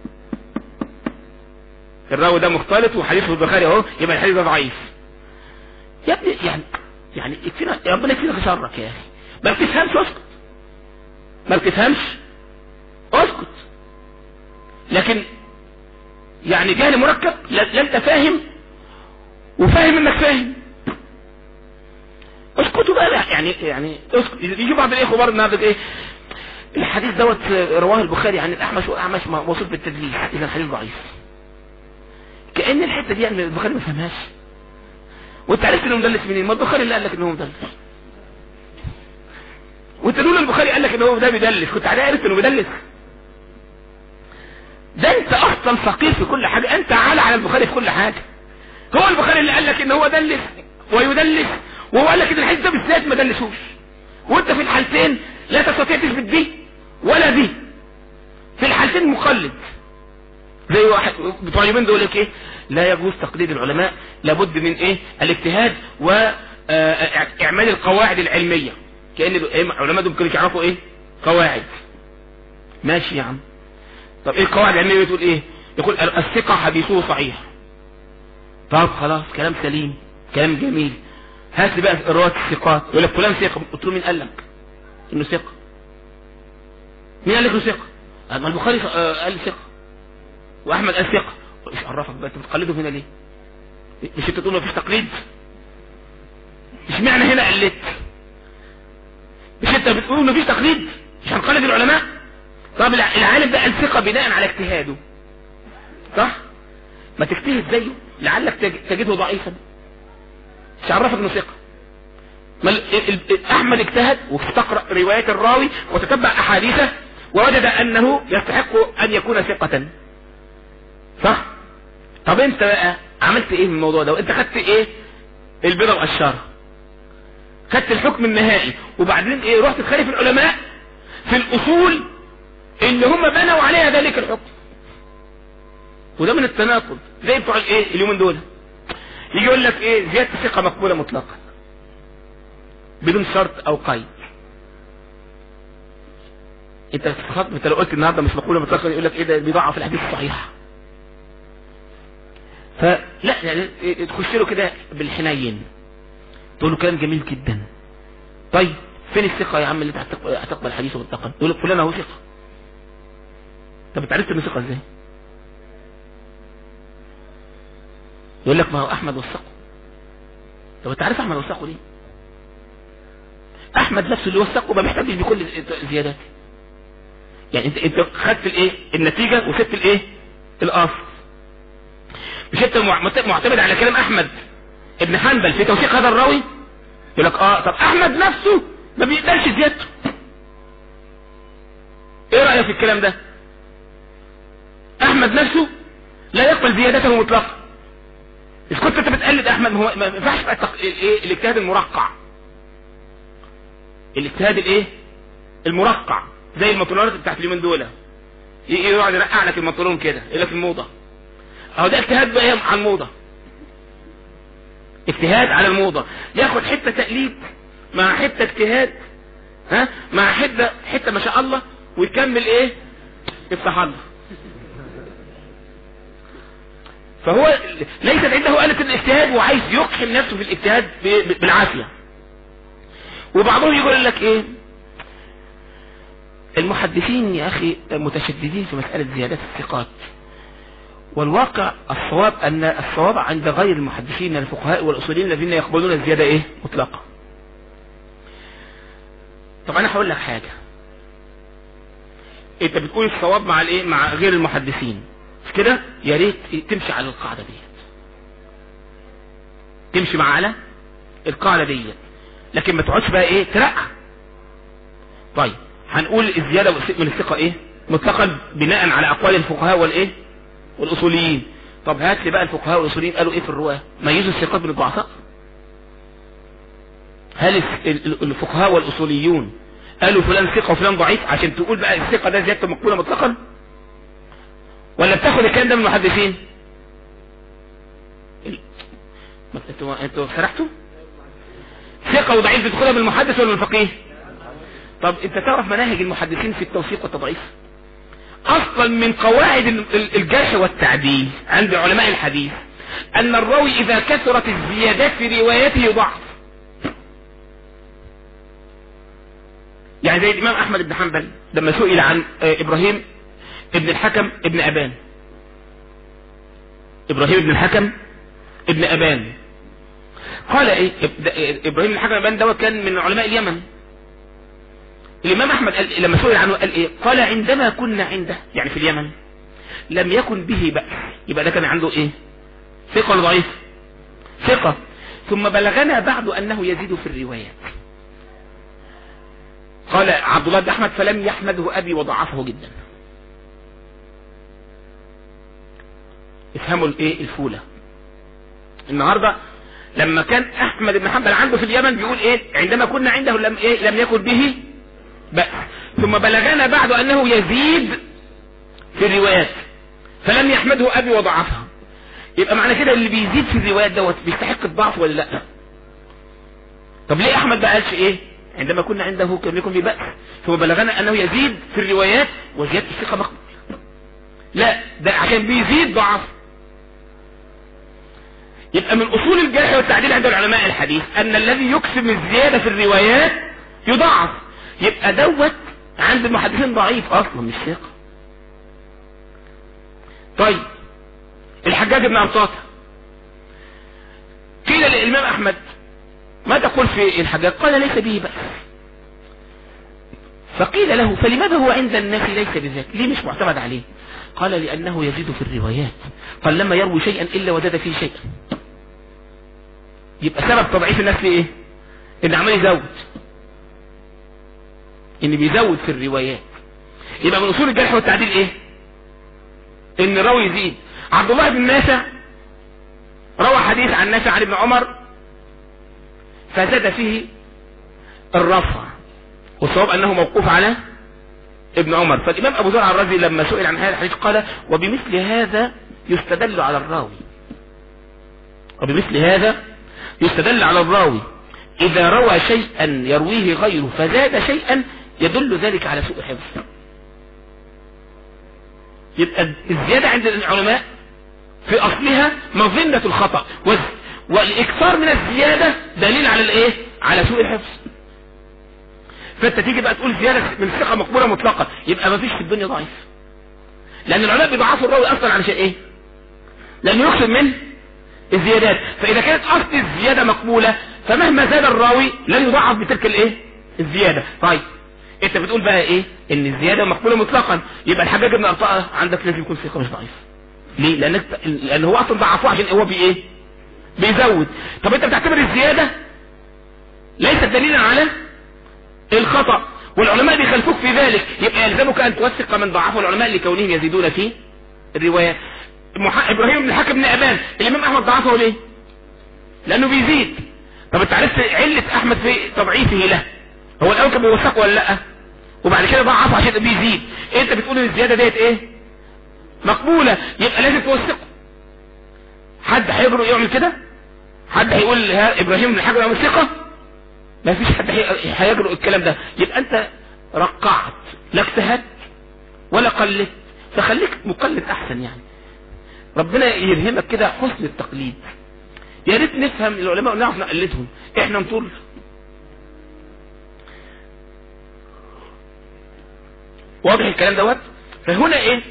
الراوي ده مختلط وحديثه في البخاري اهو يبقى الحديث ده ضعيف. يا ابني يعني يكفينا يا ربنا يكفينا شرك يا اخي. ما بتفهمش اسكت، ما بتفهمش اسكت. لكن يعني جهل مركب، لا انت فاهم وفاهم انك فاهم. اسكتوا بقى يعني اسكت. يجي بعض الاخوه برضه النهارده ايه الحديث دوت رواه البخاري عن الاعمش والاعمش موصوف بالتدليس اذا الحديث ضعيف. كأن الحته دي يعني البخاري ما فهمهاش. وانت عرفت انه مدلس منين؟ ما البخاري اللي قال لك انه مدلس. وانت لولا البخاري قال لك انه ده بيدلس كنت عرفت انه بيدلس. ده انت اصلا فقيه في كل حاجه، انت عالى على البخاري في كل حاجه. هو البخاري اللي قال لك ان هو دلس ويدلس، وهو قال لك ان الحديث ده بالذات ما دلسوش، وانت في الحالتين لا تستطيع تثبت دي ولا دي. في الحالتين مقلد. زي واحد بتوع اليومين دول لك ايه لا يجوز تقليد العلماء، لابد من ايه الاجتهاد واعمال القواعد العلميه. كأن العلماء دول كانوا يعرفوا ايه قواعد. ماشي يا عم. طب ايه القواعد العلميه بتقول ايه؟ يقول الثقه حديثه صحيح. طب خلاص كلام سليم كلام جميل. هات لي بقى رواة الثقات. يقول لك فلان ثقه. قلت له مين قال لك انه ثقه؟ مين قال لك انه ثقه؟ ما البخاري قال ثقه واحمد قال ثقه. ايش عرفك بقى انت بتقلده هنا ليه؟ مش انت تقول ما فيش تقليد؟ اشمعنى هنا قلت؟ مش انت بتقول ما فيش تقليد مش هنقلد العلماء؟ طب العالم ده قال ثقه بناء على اجتهاده صح؟ ما تجتهد زيه لعلك تجده ضعيفا. مش عرفك انه ثقه؟ احمد اجتهد وتقرأ روايات الراوي وتتبع احاديثه ووجد انه يستحق ان يكون ثقة صح؟ طب انت بقى عملت ايه من الموضوع ده؟ وانت خدت ايه البيضة والقشارة، خدت الحكم النهائي، وبعدين ايه رحت تخالف العلماء في الاصول اللي هم بنوا عليها ذلك الحكم. وده من التناقض زي بتوع الايه اليومين دول. يجي يقول لك ايه زيادة الثقة مقبولة مطلقا بدون شرط او قيد. انت لو قلت النهارده مش مقبولة مطلقا يقول لك ايه ده بيضعف الحديث الصحيح. فلا يعني تخش له كده بالحنين تقول له كلام جميل جدا. طيب فين الثقة يا عم اللي انت هتقبل حديثه مطلقا؟ يقول لك فلان اهو ثقة. طب انت عرفت انه ثقة ازاي؟ يقول لك ما هو احمد وثقه. طب انت عارف احمد وثقه ليه؟ احمد نفسه اللي وثقه ما بيحتاجش بكل زيادات. يعني انت خدت الايه النتيجه وسبت الايه الاصل. مش انت معتمد على كلام احمد ابن حنبل في توثيق هذا الراوي؟ يقول لك طب احمد نفسه ما بيقبلش زيادته. ايه رايك في الكلام ده؟ احمد نفسه لا يقبل زيادته مطلقا. اذا كنت انت بتقلد احمد ما ينفعش ايه الاجتهاد المرقع. الاجتهاد الايه المرقع زي المطولات بتاعت اليومين دول، يقعد يرقع لك المطولون كده يقول لك الموضه. اهو ده اجتهاد بقى على الموضه، اجتهاد على الموضه. ياخد حته تقليد مع حته اجتهاد، مع حته ما شاء الله، ويكمل ايه يفتح الله. فهو ليست عنده آلة الاجتهاد وعايز يقحم نفسه في الاجتهاد بالعافية. وبعضهم يقول لك ايه المحدثين يا اخي متشددين في مسألة زيادات الثقات، والواقع الصواب ان الصواب عند غير المحدثين الفقهاء والاصوليين الذين يقبلون الزيادة ايه مطلقة. طب انا هقول لك حاجة، انت بتقول الصواب مع الايه مع غير المحدثين كده، يا ريت تمشي على القاعدة ديت، تمشي مع على القاعدة ديت، لكن ما تقعدش بقى ايه ترقع. طيب هنقول الزيادة من الثقة ايه مطلقا بناء على اقوال الفقهاء والايه والاصوليين. طب هات لي بقى الفقهاء والاصوليين قالوا ايه في الرواة، ميزوا الثقات من الضعفاء؟ هل الفقهاء والاصوليون قالوا فلان ثقة وفلان ضعيف عشان تقول بقى الثقة ده زيادة مقبولة مطلقا؟ ولا بتاخد الكلام ده من المحدثين؟ انتوا سرحتوا؟ ثقة وضعيف بتاخدها من المحدث ولا من الفقيه؟ طب انت تعرف مناهج المحدثين في التوثيق والتضعيف؟ اصلا من قواعد الجرح والتعديل عند علماء الحديث ان الراوي اذا كثرت الزيادات في روايته ضعف. يعني زي الامام احمد بن حنبل لما سئل عن ابراهيم ابن الحكم ابن ابان، ابراهيم ابن الحكم ابن ابان قال ايه؟ ابراهيم بن الحكم ابن ابان دوت كان من علماء اليمن. الامام احمد لما سئل عنه قال ايه؟ قال عندما كنا عنده يعني في اليمن لم يكن به بأس. يبقى ده كان عنده ايه؟ ثقة ولا ضعيف؟ ثقة. ثم بلغنا بعد انه يزيد في الروايات. قال عبد الله بن احمد فلم يحمده ابي وضعفه جدا. افهموا الايه الفولة. النهاردة لما كان احمد بن حنبل عنده في اليمن بيقول ايه؟ عندما كنا عنده لم يكن به بأس. ثم بلغنا بعد انه يزيد في الروايات فلم يحمده ابي وضعفها. يبقى معنى كده اللي بيزيد في الروايات دوت بيستحق الضعف ولا لا؟ طب ليه احمد ما قالش ايه؟ عندما كنا عنده لم يكن به بأس ثم بلغنا انه يزيد في الروايات وزيادة الثقة مقبول. لا ده عشان بيزيد ضعف. يبقى من اصول الجرح والتعديل عند العلماء الحديث ان الذي يكسب الزيادة في الروايات يضعف. يبقى دوت عند المحدثين ضعيف اصلا مش ثقة. طيب الحجاج بن أرطاطة قيل للإمام أحمد ما تقول في الحجاج؟ قال ليس به بأس. فقيل له فلماذا هو عند الناس ليس بذاك؟ ليه مش معتمد عليه؟ قال لأنه يزيد في الروايات، قال لما يروي شيئا إلا وزاد فيه شيئا. يبقى سبب تضعيف الناس في ايه؟ ان عمال يزود، ان بيزود في الروايات. يبقى من اصول الجرح والتعديل ايه؟ ان الراوي يزيد. عبد الله بن نافع روى حديث عن نافع عن ابن عمر فزاد فيه الرفع، والصواب انه موقوف على ابن عمر. فالامام ابو زرع الرازي لما سئل عن هذا الحديث قال وبمثل هذا يستدل على الراوي، وبمثل هذا يستدل على الراوي اذا روى شيئا يرويه غيره فزاد شيئا يدل ذلك على سوء حفظه. يبقى الزيادة عند العلماء في اصلها مظنة الخطأ، والاكثار من الزيادة دليل على الايه؟ على سوء الحفظ. فانت تيجي بقى تقول زيادة من ثقة مقبولة مطلقة، يبقى ما فيش في الدنيا ضعيف. لان العلماء بيضعفوا الراوي اصلا علشان ايه؟ لانه يقسم منه الزيادات. فاذا كانت اصل الزيادة مقبولة فمهما زاد الراوي لن يضعف بتلك الايه الزيادة. طيب انت بتقول بقى ايه ان الزيادة مقبولة مطلقا، يبقى الحجاج بن ارطاء عندك لازم يكون ثقة مش ضعيف. ليه؟ لان هو اصلا ضعفوه عشان هو بايه بيزود. طب انت بتعتبر الزيادة ليست دليلا على الخطأ والعلماء بيخالفوك في ذلك، يبقى يلزمك ان توثق من ضعفه العلماء لكونهم يزيدون في الرواية. ابراهيم بن الحكم بن ابان الامام احمد ضعفه ليه؟ لانه بيزيد. طب انت عرفت علة احمد في تضعيفه له، هو الاول كان بيوثقه ولا لا؟ وبعد كده ضعفه عشان بيزيد. انت بتقول ان الزيادة ديت ايه مقبولة، يبقى لازم توثقه. حد هيجرؤ يعمل كده؟ حد هيقول ابراهيم بن الحكم بن ثقة؟ ما فيش حد هيجرؤ الكلام ده. يبقى انت رقعت لا اجتهدت ولا قلت، فخليك مقلد احسن. يعني ربنا يلهمك كده حسن التقليد. يا ريت نفهم العلماء ونعرف نقلدهم، احنا نطول. واضح الكلام دوت؟ فهنا ايه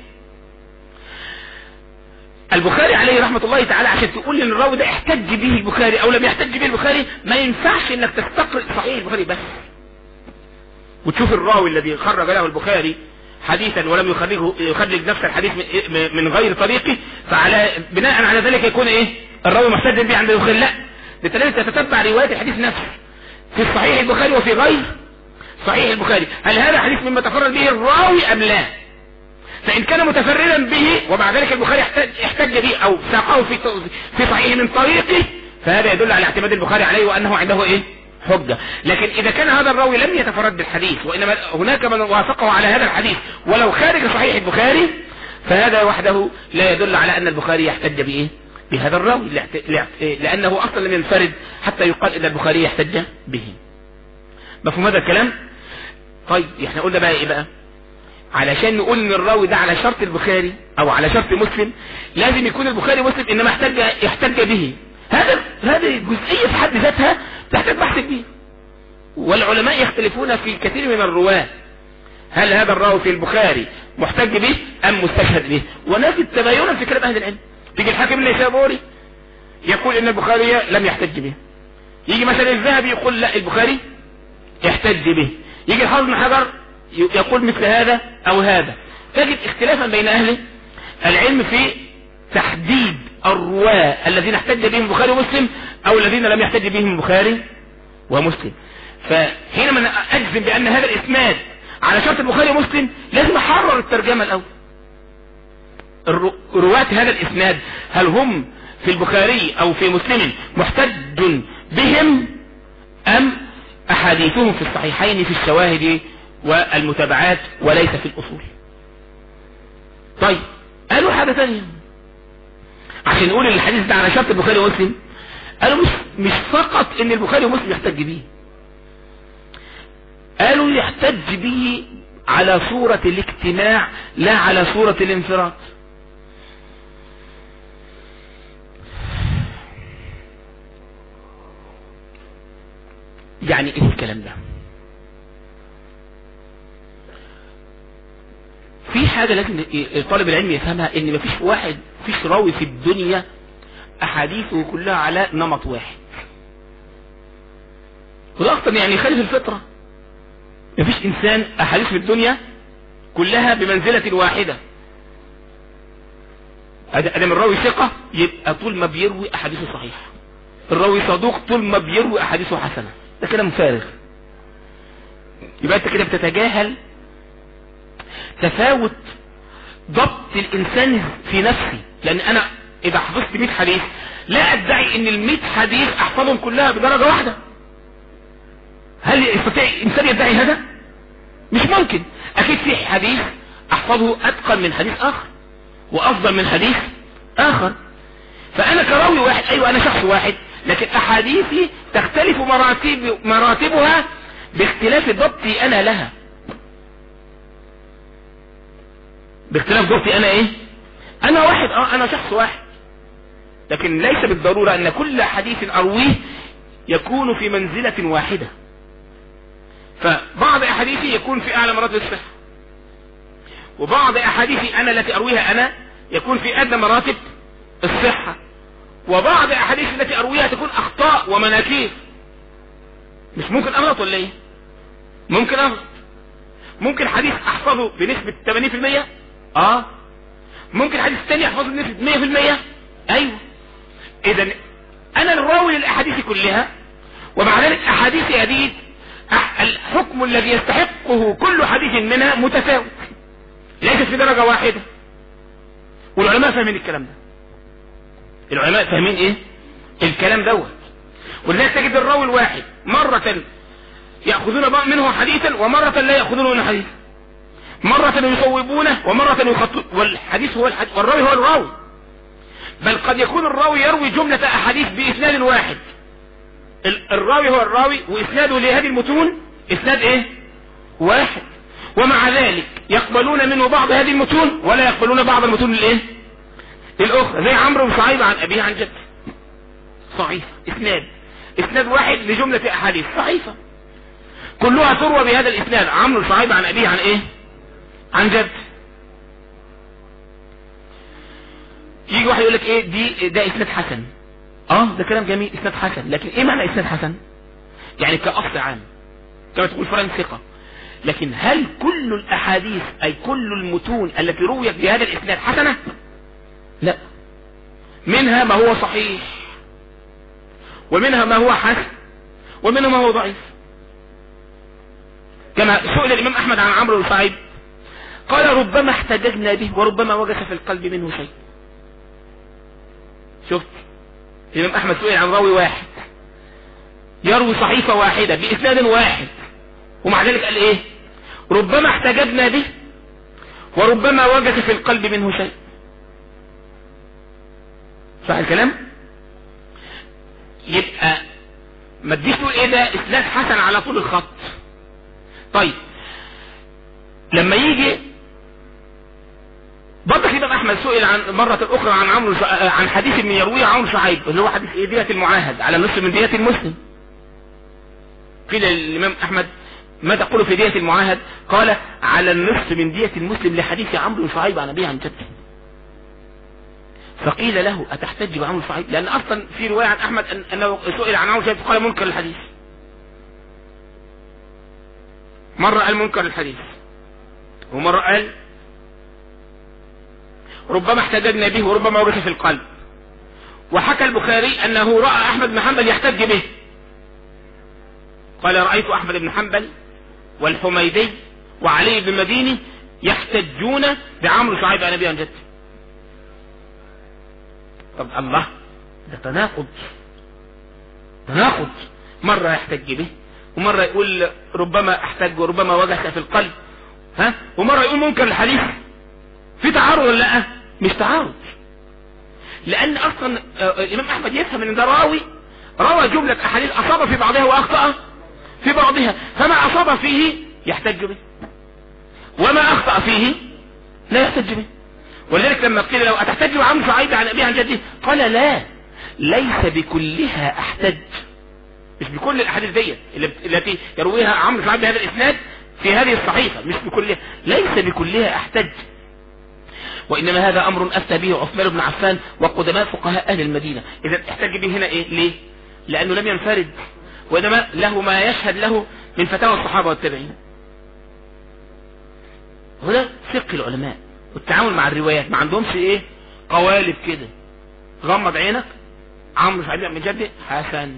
البخاري عليه رحمة الله تعالى عشان تقول ان الراوي ده احتج به البخاري او لم يحتج به البخاري، ما ينفعش انك تستقرئ صحيح البخاري بس وتشوف الراوي الذي خرج له البخاري حديثا ولم يخرج نفس الحديث من غير طريقه، فعلى بناء على ذلك يكون ايه الراوي محتج به عند البخاري. لا، انت لازم تتتبع روايات الحديث نفسه في صحيح البخاري وفي غير صحيح البخاري. هل هذا حديث مما تفرد به الراوي ام لا؟ فان كان متفردا به ومع ذلك البخاري احتج به او ساقه في صحيح من طريقه، فهذا يدل على اعتماد البخاري عليه وانه عنده ايه حجة. لكن اذا كان هذا الراوي لم يتفرد بالحديث وانما هناك من وافقه على هذا الحديث ولو خارج صحيح البخاري، فهذا وحده لا يدل على ان البخاري يحتج بايه بهذا الراوي، لانه اصلا لم ينفرد حتى يقال ان البخاري يحتج به. مفهوم هذا الكلام؟ طيب احنا قلنا بقى ايه بقى؟ علشان نقول ان الراوي ده على شرط البخاري او على شرط مسلم لازم يكون البخاري مسلم انما يحتج به. هذه جزئية في حد ذاتها تحتاج بحث كبير، والعلماء يختلفون في كثير من الرواة هل هذا الراوي في البخاري محتج به ام مستشهد به، ونجد تباينا في كلام اهل العلم. تيجي الحاكم النيسابوري يقول ان البخاري لم يحتج به، يجي مثلا الذهبي يقول لا البخاري يحتج به، يجي الحافظ بن حجر يقول مثل هذا او هذا. تجد اختلافا بين اهل العلم في تحديد الرواة الذين احتج بهم البخاري ومسلم او الذين لم يحتج بهم البخاري ومسلم. فحينما اجزم بان هذا الاسناد على شرط البخاري ومسلم لازم احرر الترجمة الاول. رواة هذا الاسناد هل هم في البخاري او في مسلم محتج بهم ام احاديثهم في الصحيحين في الشواهد والمتابعات وليس في الاصول؟ طيب قالوا حاجة ثانية عشان نقول ان الحديث ده على شرط البخاري ومسلم. قالوا مش فقط ان البخاري ومسلم يحتج به، قالوا يحتج به على صورة الاجتماع لا على صورة الانفراد. يعني ايه الكلام ده؟ في حاجة لازم طالب العلم يفهمها، ان مفيش راوي في الدنيا احاديثه كلها على نمط واحد، وده اصلا يعني خالف الفطرة. مفيش انسان احاديث في الدنيا كلها بمنزلة واحدة. ادم الراوي ثقة يبقى طول ما بيروي احاديثه صحيحة، الراوي صدوق طول ما بيروي احاديثه حسنة. ده كلام فارغ. يبقى انت كده بتتجاهل تفاوت ضبط الانسان في نفسي. لان انا اذا حفظت 100 حديث لا ادعي ان ال100 حديث احفظهم كلها بدرجة واحدة. هل يستطيع انسان يدعي هذا؟ مش ممكن. اكيد في حديث احفظه اتقن من حديث اخر وافضل من حديث اخر. فانا كراوي واحد، ايوه انا شخص واحد، لكن احاديثي تختلف مراتبها باختلاف ضبطي انا لها، باختلاف ضبطي انا ايه. انا واحد، انا شخص واحد، لكن ليس بالضرورة ان كل حديث ارويه يكون في منزلة واحدة. فبعض احاديثي يكون في اعلى مراتب الصحة، وبعض احاديثي انا التي ارويها انا يكون في ادنى مراتب الصحة، وبعض الاحاديث التي ارويها تكون اخطاء ومناكير. مش ممكن اغلط ولا ايه؟ ممكن اغلط. ممكن حديث احفظه بنسبة 80%. ممكن حديث تاني احفظه بنسبة 100%. ايوه. اذا انا الراوي للاحاديث كلها، ومع ذلك احاديث هذه الحكم الذي يستحقه كل حديث منها متفاوت، ليست في درجة واحدة. والعلماء فاهمين الكلام ده. العلماء فاهمين ايه الكلام دوت. ولذلك تجد الراوي الواحد مرة يأخذون منه حديثا ومرة لا يأخذون منه حديثا، مرة يصوبونه ومرة يخطئون، والحديث هو الحديث والراوي هو الراوي. بل قد يكون الراوي يروي جملة احاديث باسناد واحد. الراوي هو الراوي واسناده لهذه المتون اسناد ايه واحد، ومع ذلك يقبلون منه بعض هذه المتون ولا يقبلون بعض المتون الايه الاخرى. زي عمرو بن شعيب عن ابيه عن جده، صحيح، اسناد واحد لجملة احاديث صحيفة كلها تروى بهذا الاسناد، عمرو بن شعيب عن ابيه عن ايه عن جده. يجي واحد يقول لك ايه ده اسناد حسن. ده كلام جميل، اسناد حسن، لكن ايه معنى اسناد حسن؟ يعني كأصل عام كما تقول فلان ثقة، لكن هل كل الاحاديث اي كل المتون التي رويت بهذا الاسناد حسنة؟ لا، منها ما هو صحيح، ومنها ما هو حسن، ومنها ما هو ضعيف. كما سئل الامام احمد عن عمرو بن شعيب قال ربما احتججنا به وربما وجس في القلب منه شيء. شفت الامام احمد سئل عن راوي واحد يروي صحيفة واحدة باسناد واحد، ومع ذلك قال ايه ربما احتججنا به وربما وجس في القلب منه شيء. صح الكلام؟ يبقى ما تجيش تقول ايه ده اسناد حسن على طول الخط. طيب لما يجي برضك الامام احمد سئل عن مرة اخرى عن عن حديث من يرويه عمرو شعيب اللي هو حديث ايه دية المعاهد على نصف من دية المسلم. قيل الامام احمد ما تقول في دية المعاهد؟ قال على النصف من دية المسلم لحديث عمرو شعيب عن ابيه عن جده. فقيل له اتحتج بعمرو شعيب؟ لان اصلا في رواية عن احمد انه سئل عن عمرو شعيب قال منكر الحديث. مرة قال منكر الحديث، ومرة قال ربما احتججنا به وربما وجس في القلب. وحكى البخاري انه رأى احمد بن حنبل يحتج به، قال رأيت احمد بن حنبل والحميدي وعلي بن مديني يحتجون بعمرو شعيب عن ابيه عن جده. طب الله، ده تناقض. مرة يحتج به ومرة يقول ربما احتج وربما وجس في القلب، ومرة يقول منكر الحديث. في تعارض ولا لا؟ مش تعارض، لان اصلا الامام احمد يفهم ان ده روى جملة احاديث اصاب في بعضها واخطأ في بعضها، فما اصاب فيه يحتج به وما اخطأ فيه لا يحتج به. ولذلك لما قيل لو اتحتج عمرو شعيب عن ابيه عن جده قال لا، ليس بكلها احتج. مش بكل الاحاديث دي التي يرويها عمرو شعيب بهذا الاسناد في هذه الصحيفة، مش بكلها، ليس بكلها احتج. وانما هذا امر افتى به عثمان بن عفان وقدماء فقهاء اهل المدينة. اذا احتج به هنا ايه؟ ليه؟ لانه لم ينفرد، وانما له ما يشهد له من فتاوى الصحابة والتابعين. هنا فقه العلماء والتعامل مع الروايات، ما عندهمش ايه قوالب كده. غمض عينك، عمرو شعيب من جده حسن.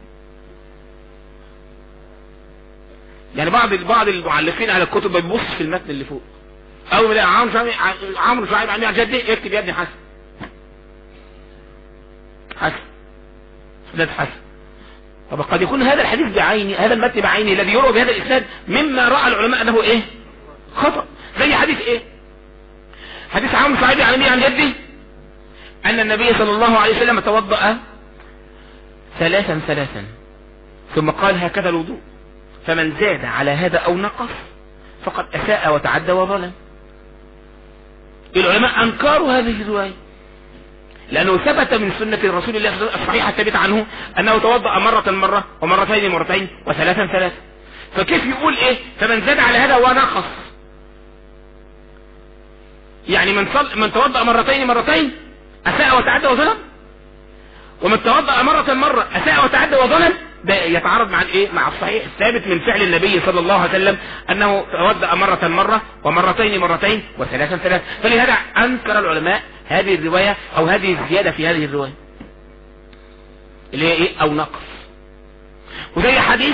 يعني بعض المعلقين على الكتب ما بيبصش في المتن اللي فوق، اول ما عمرو شعيب عن جده يكتب يا ابني حسن اسناد حسن. طب قد يكون هذا الحديث بعيني، هذا المتن بعيني الذي يروى بهذا الاسناد مما راى العلماء انه ايه خطأ. زي حديث ايه؟ حديث عمرو شعيب عن ابيه عن جده ان النبي صلى الله عليه وسلم توضأ ثلاثا ثم قال هكذا الوضوء، فمن زاد على هذا او نقص فقد اساء وتعدى وظلم. العلماء انكروا هذه الرواية لانه ثبت من سنة رسول الله الصحيحة الثابتة عنه انه توضأ مرة ومرتين وثلاثا. فكيف يقول ايه فمن زاد على هذا ونقص؟ يعني من توضأ مرتين اساء وتعدى وظلم. ومن توضأ مرة أساء وتعدى وظلم، ده يتعارض مع الايه؟ مع الصحيح الثابت من فعل النبي صلى الله عليه وسلم انه توضأ مرة ومرتين وثلاثا. فلهذا انكر العلماء هذه الرواية او هذه الزيادة في هذه الرواية اللي هي ايه؟ او نقص. وزي حديث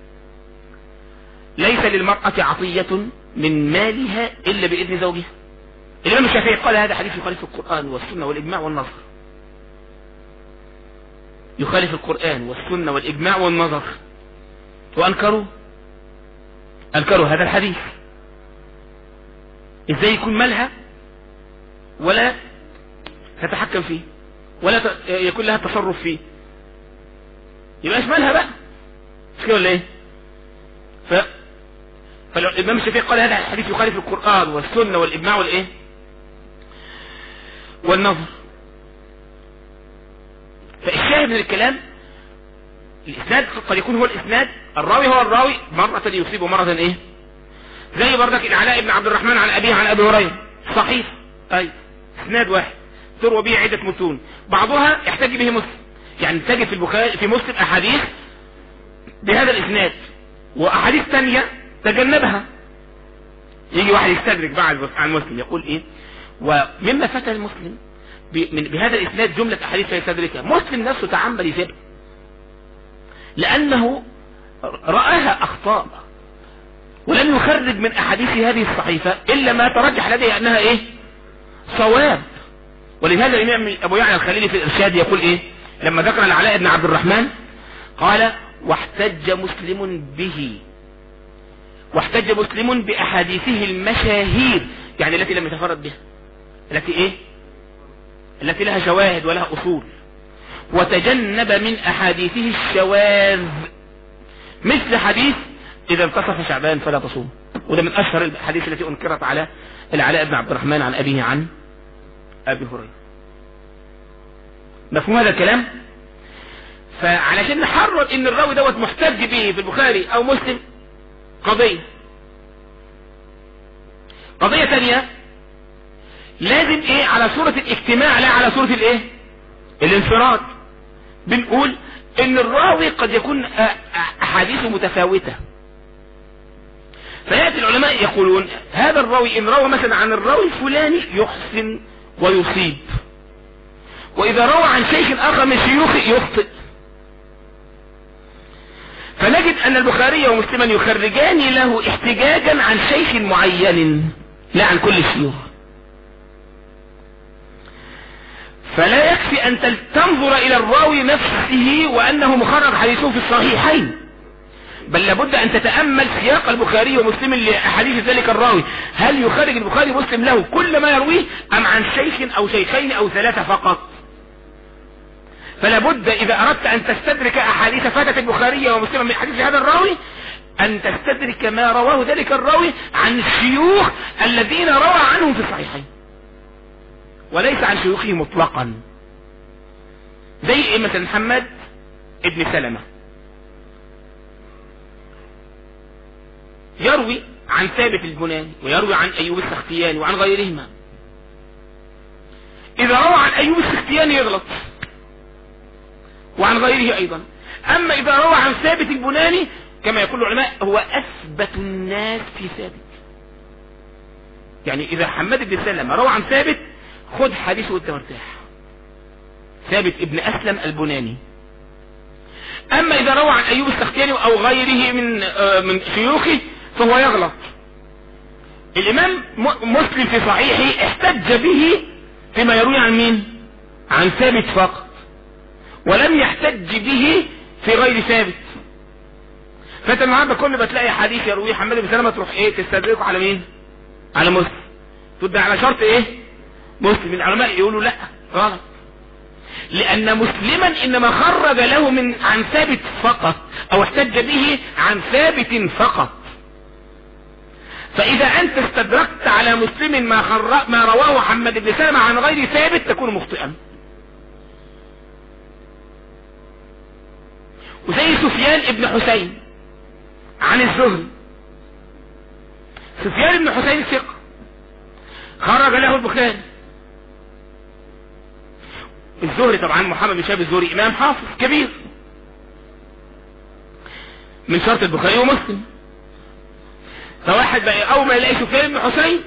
ليس للمرأة عطية من مالها الا باذن زوجها. الامام الشافعي قال هذا حديث يخالف القرآن والسنة والاجماع والنظر، يخالف القرآن والسنة والإجماع والنظر، وأنكروا هذا الحديث. إزاي يكون مالها ولا تتحكم فيه ولا يكون لها تصرف فيه؟ يبقاش مالها بقى، مش كده ولا ايه؟ فالإمام الشافعي قال هذا الحديث يخالف القرآن والسنة والإجماع والإيه والنظر. فالشاهد من الكلام الاسناد قد يكون هو الاسناد، الراوي هو الراوي، مرة يصيب ومرة ايه؟ زي بردك العلاء بن عبد الرحمن عن ابيه عن ابي هريرة، صحيح، اي اسناد واحد تروى به عدة متون، بعضها يحتاج به مسلم، يعني تجد في البخاري في مسلم احاديث بهذا الاسناد واحاديث ثانيه تجنبها. يجي واحد يستدرك بعد عن مسلم يقول ايه؟ ومما فتى المسلم بهذا الاسناد جملة احاديث يستدركها، مسلم نفسه تعمد يسيبها لانه رآها اخطاء ولم يخرج من احاديث هذه الصحيفة الا ما ترجح لديه انها ايه؟ صواب. ولهذا الامام ابو يعلى الخليلي في الارشاد يقول ايه لما ذكر العلاء بن عبد الرحمن؟ قال واحتج مسلم باحاديثه المشاهير، يعني التي لم يتفرد بها، التي ايه؟ التي لها شواهد ولها اصول، وتجنب من احاديثه الشواذ، مثل حديث اذا انتصف شعبان فلا تصوم، وده من اشهر الحديث التي انكرت على العلاء بن عبد الرحمن عن ابيه عن ابي هريرة. مفهوم هذا الكلام؟ فعلشان نحرر ان الراوي دوت محتج به في البخاري او مسلم قضية ثانية لازم ايه؟ على صورة الاجتماع لا على صورة الايه؟ الانفراد. بنقول ان الراوي قد يكون احاديثه متفاوتة، فيأتي العلماء يقولون هذا الراوي ان روى مثلا عن الراوي الفلاني يحسن ويصيب، واذا روى عن شيخ اخر من شيوخه يخطئ. فنجد ان البخاري ومسلما يخرجان له احتجاجا عن شيخ معين لا عن كل الشيوخ. فلا يكفي ان تنظر الى الراوي نفسه وانه مخرج حديثه في الصحيحين، بل لابد ان تتأمل سياق البخاري ومسلم لأحاديث ذلك الراوي، هل يخرج البخاري ومسلم له كل ما يرويه ام عن شيخ او شيخين او ثلاثة فقط؟ فلابد اذا اردت ان تستدرك احاديث فاتت البخاري ومسلم من حديث هذا الراوي ان تستدرك ما رواه ذلك الراوي عن الشيوخ الذين روى عنهم في الصحيحين، وليس عن شيوخه مطلقا. زي مثلا محمد ابن سلمة يروي عن ثابت البناني ويروي عن ايوب السختياني وعن غيرهما. اذا روى عن ايوب السختياني يغلط وعن غيره ايضا، اما اذا روى عن ثابت البناني كما يقول العلماء هو اثبت الناس في ثابت. يعني اذا حماد بن سلمة روى عن ثابت خذ حديثه وانت مرتاح، ثابت ابن اسلم البناني. اما اذا روى عن ايوب السختياني او غيره من شيوخه فهو يغلط. الامام مسلم في صحيحه احتج به فيما يروي عن مين؟ عن ثابت فقط، ولم يحتج به في غير ثابت. فانت النهارده كل ما تلاقي حديث يرويه حماد بن سلمة تروح ايه؟ تستدركه على مين؟ على مسلم، تبدا على شرط ايه؟ مسلم. العلماء يقولوا لا، غلط، لان مسلما انما خرج له عن ثابت فقط او احتج به عن ثابت فقط. فاذا انت استدركت على مسلم ما رواه حماد بن سلمة عن غير ثابت تكون مخطئا. وزي سفيان ابن حسين عن الزهري، سفيان ابن حسين ثقة خرج له البخاري، الزهري طبعا محمد بن شهاب الزهري امام حافظ كبير من شرط البخاري ومسلم. فواحد بقى اول ما يلاقي سفيان بن حسين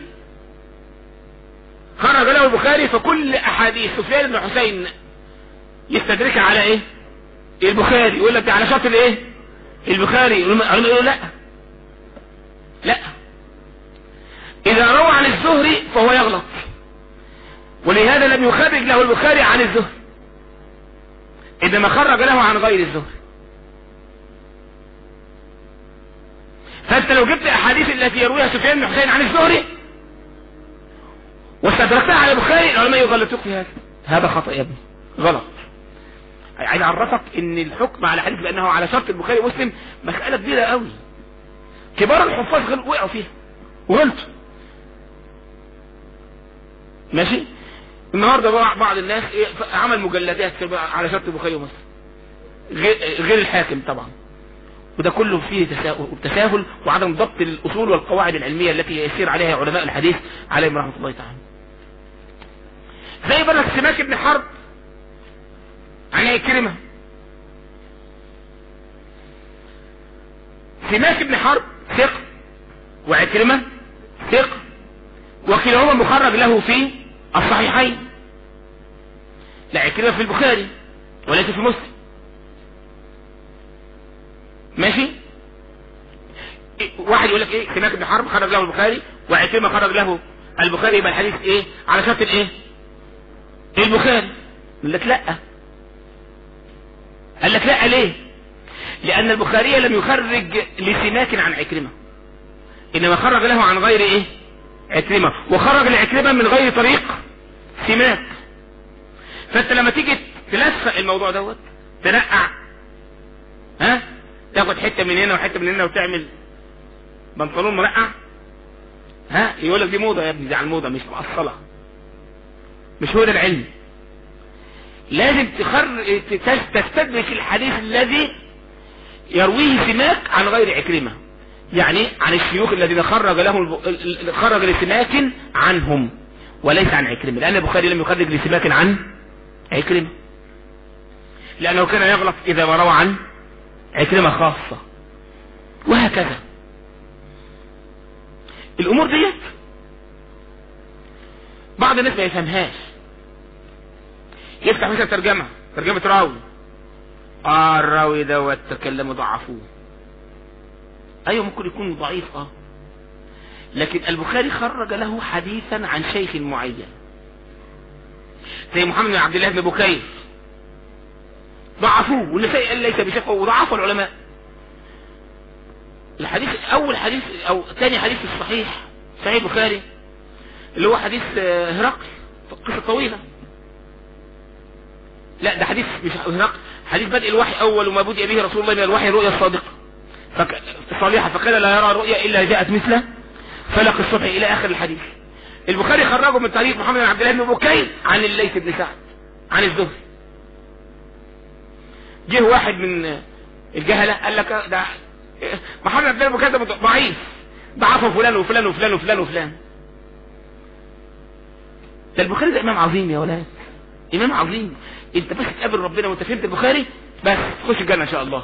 خرج له البخاري، فكل احاديث سفيان بن حسين يستدركها على ايه؟ البخاري. يقول لك ده على شرط الايه؟ البخاري. يقول لا لا، اذا روى عن الزهري فهو يغلط، ولهذا لم يخرج له البخاري عن الزهري، انما خرج له عن غير الزهري. فانت لو جبت احاديث التي يرويها سفيان بن حسين عن الزهري واستدركتها على البخاري، العلماء يغلطوك في هذا خطأ يا ابني، غلط. عايز اعرفك ان الحكم على حديث بانه على شرط البخاري ومسلم مسألة كبيرة قوي، كبار الحفاظ وقعوا فيها وغلطوا. ماشي. النهاردة بعض الناس عمل مجلدات على شرط البخاري ومسلم غير الحاكم طبعا، وده كله فيه تساهل وعدم ضبط الاصول والقواعد العلمية التي يسير عليها علماء الحديث عليهم رحمة الله تعالى. زي برك سماك بن حرب عن عكرمة. سماك بن حرب ثقة وعكرمة ثقة، وكلاهما مخرج له في الصحيحين. لا، عكرمة في البخاري وليس في مسلم. ماشي. واحد يقول لك ايه؟ سماك بن حرب خرج له البخاري وعكرمة خرج له البخاري، يبقى الحديث ايه؟ على شرط الايه؟ البخاري. يقول لك لا. قال لك لا، ليه؟ لان البخاري لم يخرج لسماك عن عكرمة، انما خرج له عن غير ايه؟ عكرمة، وخرج لعكرمة من غير طريق سماك. فانت لما تيجي تلفق الموضوع دوت تنقع، تاخد حتة من هنا وحتة من هنا وتعمل بنطلون مرقع، يقول لك دي موضة يا ابني، دي على الموضة مش مؤصلة، مش هو ده العلم. لازم تستدرك الحديث الذي يرويه سماك عن غير عكرمة، يعني عن الشيوخ الذين خرج لسماك عنهم وليس عن عكرمة، لأن البخاري لم يخرج لسماك عن عكرمة، لأنه كان يغلط إذا ما روى عن عكرمة خاصة، وهكذا. الأمور ديت بعض الناس ما يفهمهاش، يفتح مثلا ترجمة راوي، الراوي دوت تكلموا ضعفوه. ايوه ممكن يكون ضعيف، لكن البخاري خرج له حديثا عن شيخ معين زي محمد بن عبد الله بن بكير، ضعفوه، والنسائي قال ليس بشيخ، وضعفوا العلماء. الحديث اول حديث او ثاني حديث في الصحيح صحيح البخاري اللي هو حديث هرقل، قصة طويلة. لا، ده حديث مش هرقل، حديث بدء الوحي اول ما بدأ به رسول الله من الوحي الرؤيا الصادقة الصالحة، فقال لا يرى رؤيا الا جاءت مثله فلق الصبح الى اخر الحديث. البخاري خرجه من طريق محمد بن عبد الله بن بكير عن الليث بن سعد عن الزهري. جه واحد من الجهلة قال لك ده محمد بن عبد الله بن بكير ده ضعيف، ضعفه فلان وفلان وفلان وفلان وفلان. ده البخاري ده امام عظيم يا ولاد، امام عظيم. انت بس تقابل ربنا وانت فهمت البخاري بس تخش الجنة ان شاء الله.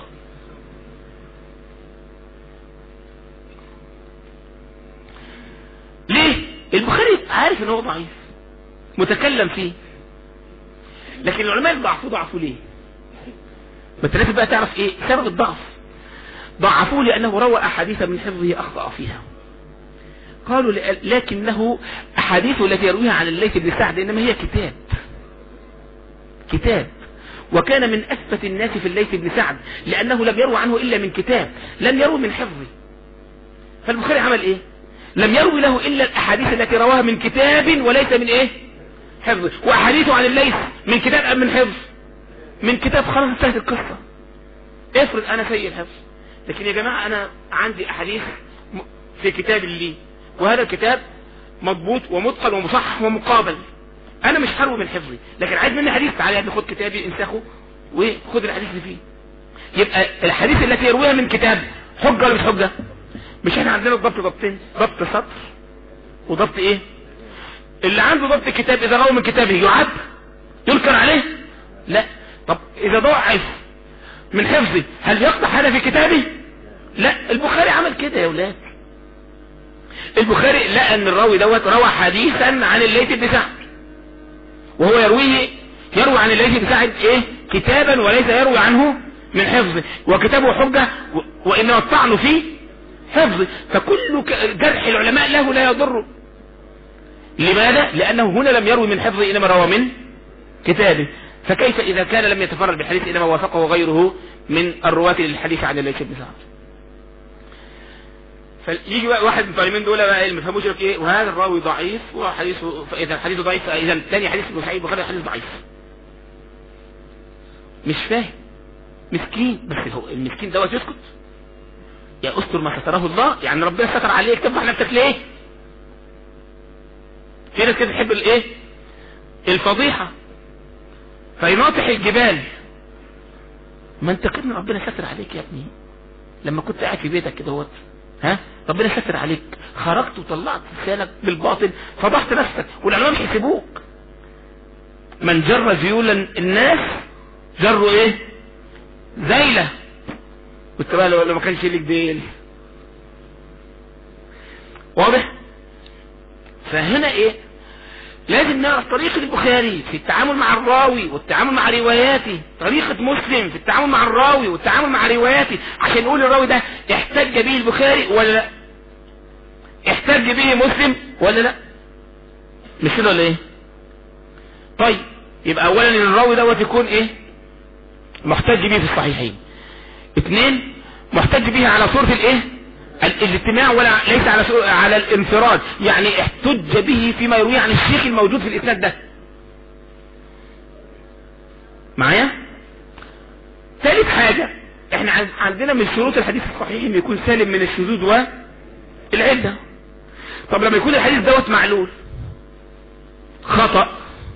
ليه؟ البخاري عارف ان هو ضعيف متكلم فيه، لكن العلماء ضعفوه ليه؟ ما انت لازم بقى تعرف ايه سبب الضعف. ضعفوه لانه روى احاديث من حفظه اخطأ فيها. قالوا لكنه احاديثه التي يرويها عن الليث بن سعد انما هي كتاب، وكان من اثبت الناس في الليث بن سعد لانه لم يروي عنه الا من كتاب، لم يروي من حفظه. فالبخاري عمل ايه؟ لم يروي له الا الاحاديث التي رواها من كتاب وليس من ايه؟ حفظ. واحاديثه عن الليث من كتاب ام من حفظ؟ من كتاب. خلاص انتهت القصة. افرض انا سيء الحفظ، لكن يا جماعة انا عندي احاديث في كتاب لي، وهذا الكتاب مضبوط ومتقن ومصحح ومقابل، انا مش هروي من حفظي، لكن عايز مني حديث، تعالى يا ابني خد كتابي انسخه وخد الحديث اللي فيه. يبقى الحديث التي يرويها من كتاب حجة ولا مش حجة؟ مش احنا عندنا الضبط ضبطين، ضبط سطر وضبط ايه؟ اللي عنده ضبط كتاب اذا روى من كتابه يعد ينكر عليه، لا. طب اذا ضعف من حفظه هل يقطع هذا في كتابه؟ لا. البخاري عمل كده يا اولاد. البخاري لقى ان الراوي دوت روى حديثا عن الليث بن سعد، وهو يروي عن الليث بن سعد ايه؟ كتابا، وليس يروي عنه من حفظه، وكتابه حجة وانما الطعن فيه حفظه، فكل جرح العلماء له لا يضره. لماذا؟ لانه هنا لم يروي من حفظه انما روى من كتابه. فكيف اذا كان لم يتفرد بالحديث انما وافقه غيره من الرواة للحديث عن الليث بن سعد؟ فيجي واحد من الطالبين دول بقى ما يفهموش لك ايه، وهذا الراوي ضعيف وحديثه، فاذا الحديث ضعيف اذا الثاني حديث صحيح البخاري حديث ضعيف. مش فاهم، مسكين. بس هو المسكين دوت يسكت؟ يا استر ما ستره الله، يعني ربنا ستر عليك تفضح نفسك ليه؟ في ناس كده تحب الايه؟ الفضيحه فيناطح الجبال. ما انت كده ربنا ستر عليك يا ابني لما كنت قاعد في بيتك كده، ها؟ ربنا ستر عليك، خرجت وطلعت لسانك بالباطل فضحت نفسك، والعلماء مش يسيبوك. من جر ذيولا الناس جروا ايه؟ ذيله. كنت بقى لو ما كانش لك ديل. واضح؟ فهنا ايه؟ لازم نعرف طريقة البخاري في التعامل مع الراوي والتعامل مع رواياته، طريقة مسلم في التعامل مع الراوي والتعامل مع رواياته، عشان نقول الراوي ده احتج به البخاري ولا لا، احتج به مسلم ولا لا. مش كده ولا ايه؟ طيب يبقى اولا ان الراوي دوت يكون ايه؟ محتج به في الصحيحين. 2 محتج به على صورة الايه؟ الاجتماع، ولا ليس على الانفراد، يعني احتج به فيما يرويه عن الشيخ الموجود في الاسناد ده. معايا؟ ثالث حاجة، احنا عندنا من شروط الحديث الصحيح انه يكون سالم من الشذوذ والعلة. طب لما يكون الحديث دوت معلول، خطأ،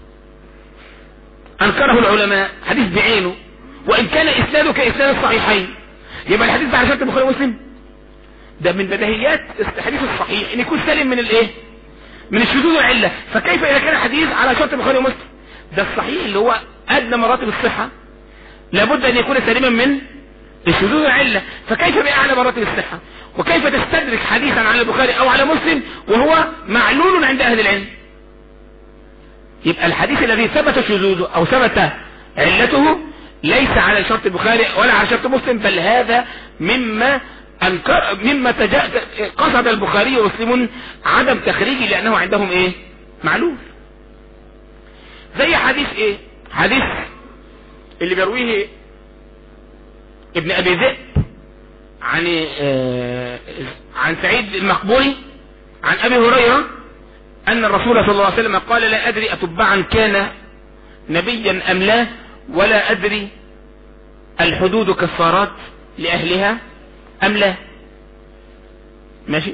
انكره العلماء، حديث بعينه، وان كان اسناده كاسناد الصحيحين، يبقى الحديث ده على شرط البخاري ومسلم. ده من بديهيات الحديث الصحيح ان يكون سالم من الايه؟ من الشذوذ والعله. فكيف اذا كان الحديث على شرط البخاري ومسلم؟ ده الصحيح اللي هو ادنى مراتب الصحه لابد ان يكون سالما من الشذوذ والعله، فكيف باعلى مراتب الصحه؟ وكيف تستدرك حديثا على البخاري او على مسلم وهو معلول عند اهل العلم؟ يبقى الحديث الذي ثبت شذوذه او ثبت علته ليس على شرط البخاري ولا على شرط مسلم، بل هذا مما قصد البخاري ومسلم عدم تخريجه لانه عندهم ايه؟ معلول. زي حديث ايه؟ حديث اللي بيرويه ابن ابي ذئب عن سعيد المقبوري عن ابي هريرة ان الرسول صلى الله عليه وسلم قال: لا ادري اتبعا كان نبيا ام لا، ولا ادري الحدود كفارات لاهلها ام لا. ماشي.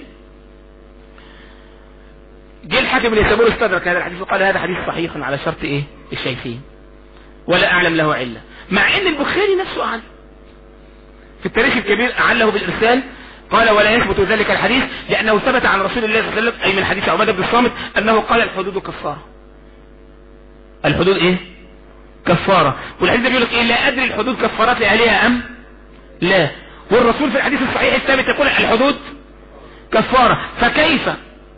جه الحاكم اللي يسموه استدرك هذا الحديث وقال: هذا حديث صحيح على شرط ايه؟ الشيخين، ولا اعلم له عله، مع ان البخاري نفسه اعلم في التاريخ الكبير اعله بالارسال، قال: ولا يثبت ذلك الحديث لانه ثبت عن رسول الله صلى الله عليه وسلم، اي من حديث عبادة بن الصامت انه قال: الحدود كفاره. الحدود ايه؟ كفاره. والحديث ده بيقول لك ايه؟ لا ادري الحدود كفارات لاهلها ام لا، والرسول في الحديث الصحيح الثابت يقول الحدود كفاره. فكيف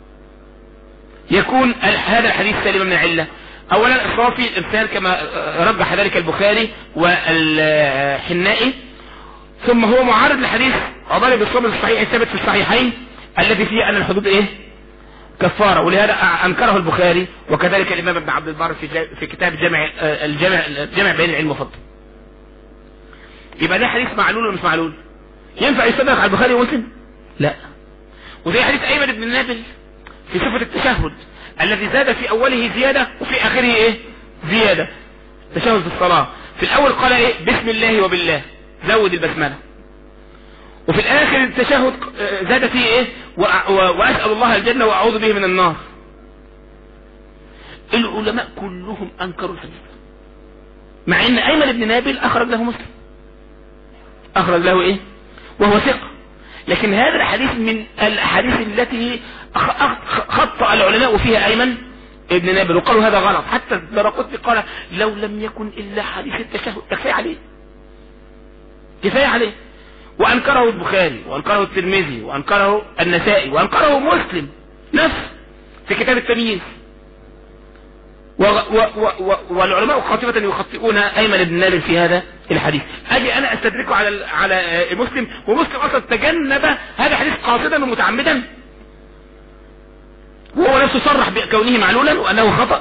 يكون هذا الحديث سالما من العله؟ اولا اصرافي الارسال كما رجح ذلك البخاري والحنائي، ثم هو معارض لحديث عبادة بن الصامت الصحيح الثابت في الصحيحين الذي فيه ان الحدود ايه؟ كفاره. ولهذا انكره البخاري وكذلك الامام ابن عبد البر في كتاب الجامع بين العلم والفضل. يبقى ده حديث معلول ولا مش معلول؟ ينفع يصدق على البخاري ومسلم؟ لا. وزي حديث ايمن بن نابل في صفة التشهد الذي زاد في اوله زيادة وفي اخره ايه؟ زيادة. تشهد في الصلاة في الاول قال ايه؟ بسم الله وبالله، زود البسملة، وفي الاخر التشهد زاد فيه ايه؟ واسأل الله الجنة واعوذ به من النار. العلماء كلهم انكروا الحديث، مع ان ايمن بن نابل اخرج له مسلم، اخرج له ايه؟ وهو ثقة. لكن هذا الحديث من الاحاديث التي خطأ العلماء فيها ايمن ابن نابل وقالوا هذا غلط. حتى الدرقطني قال لو لم يكن الا حديث التشهد كفايه عليه، كفايه عليه. وانكره البخاري وانكره الترمذي وانكره النسائي وانكره مسلم نفسه في كتاب التمييز. والعلماء قاطبة يخطئون ايمن بن نابل في هذا الحديث. اجي انا استدركه على مسلم، ومسلم اصلا تجنب هذا الحديث قاصدا ومتعمدا، وهو نفسه صرح بكونه معلولا وانه خطأ.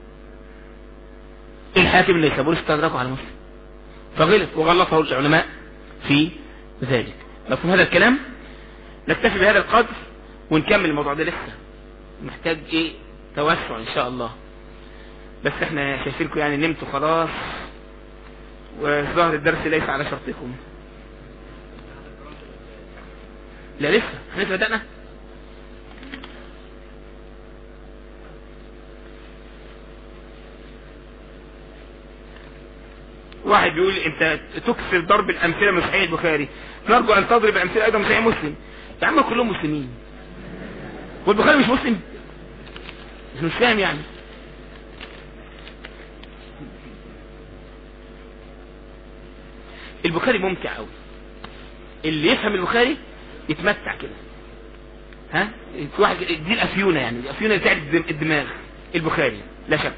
الحاكم اللي يسابون استدركه على مسلم فغلط وغلطه العلماء في ذلك. مفهوم هذا الكلام؟ نكتفي بهذا القدر ونكمل الموضوع ده، لسه محتاج ايه توسع ان شاء الله. بس احنا شايفينكم يعني نمتوا خلاص، وظهر الدرس ليس على شرطكم. لا لسه احنا بدأنا. واحد بيقول انت تكثر ضرب الامثله من صحيح البخاري، نرجو ان تضرب امثله ايضا من صحيح مسلم. يا عم كلهم مسلمين والبخاري مش مسلم؟ مش فاهم يعني. البخاري ممتع قوي، اللي يفهم البخاري يتمتع كده. ها واحد دي الافيونه، يعني الافيونه بتاعت الدماغ البخاري لا شك.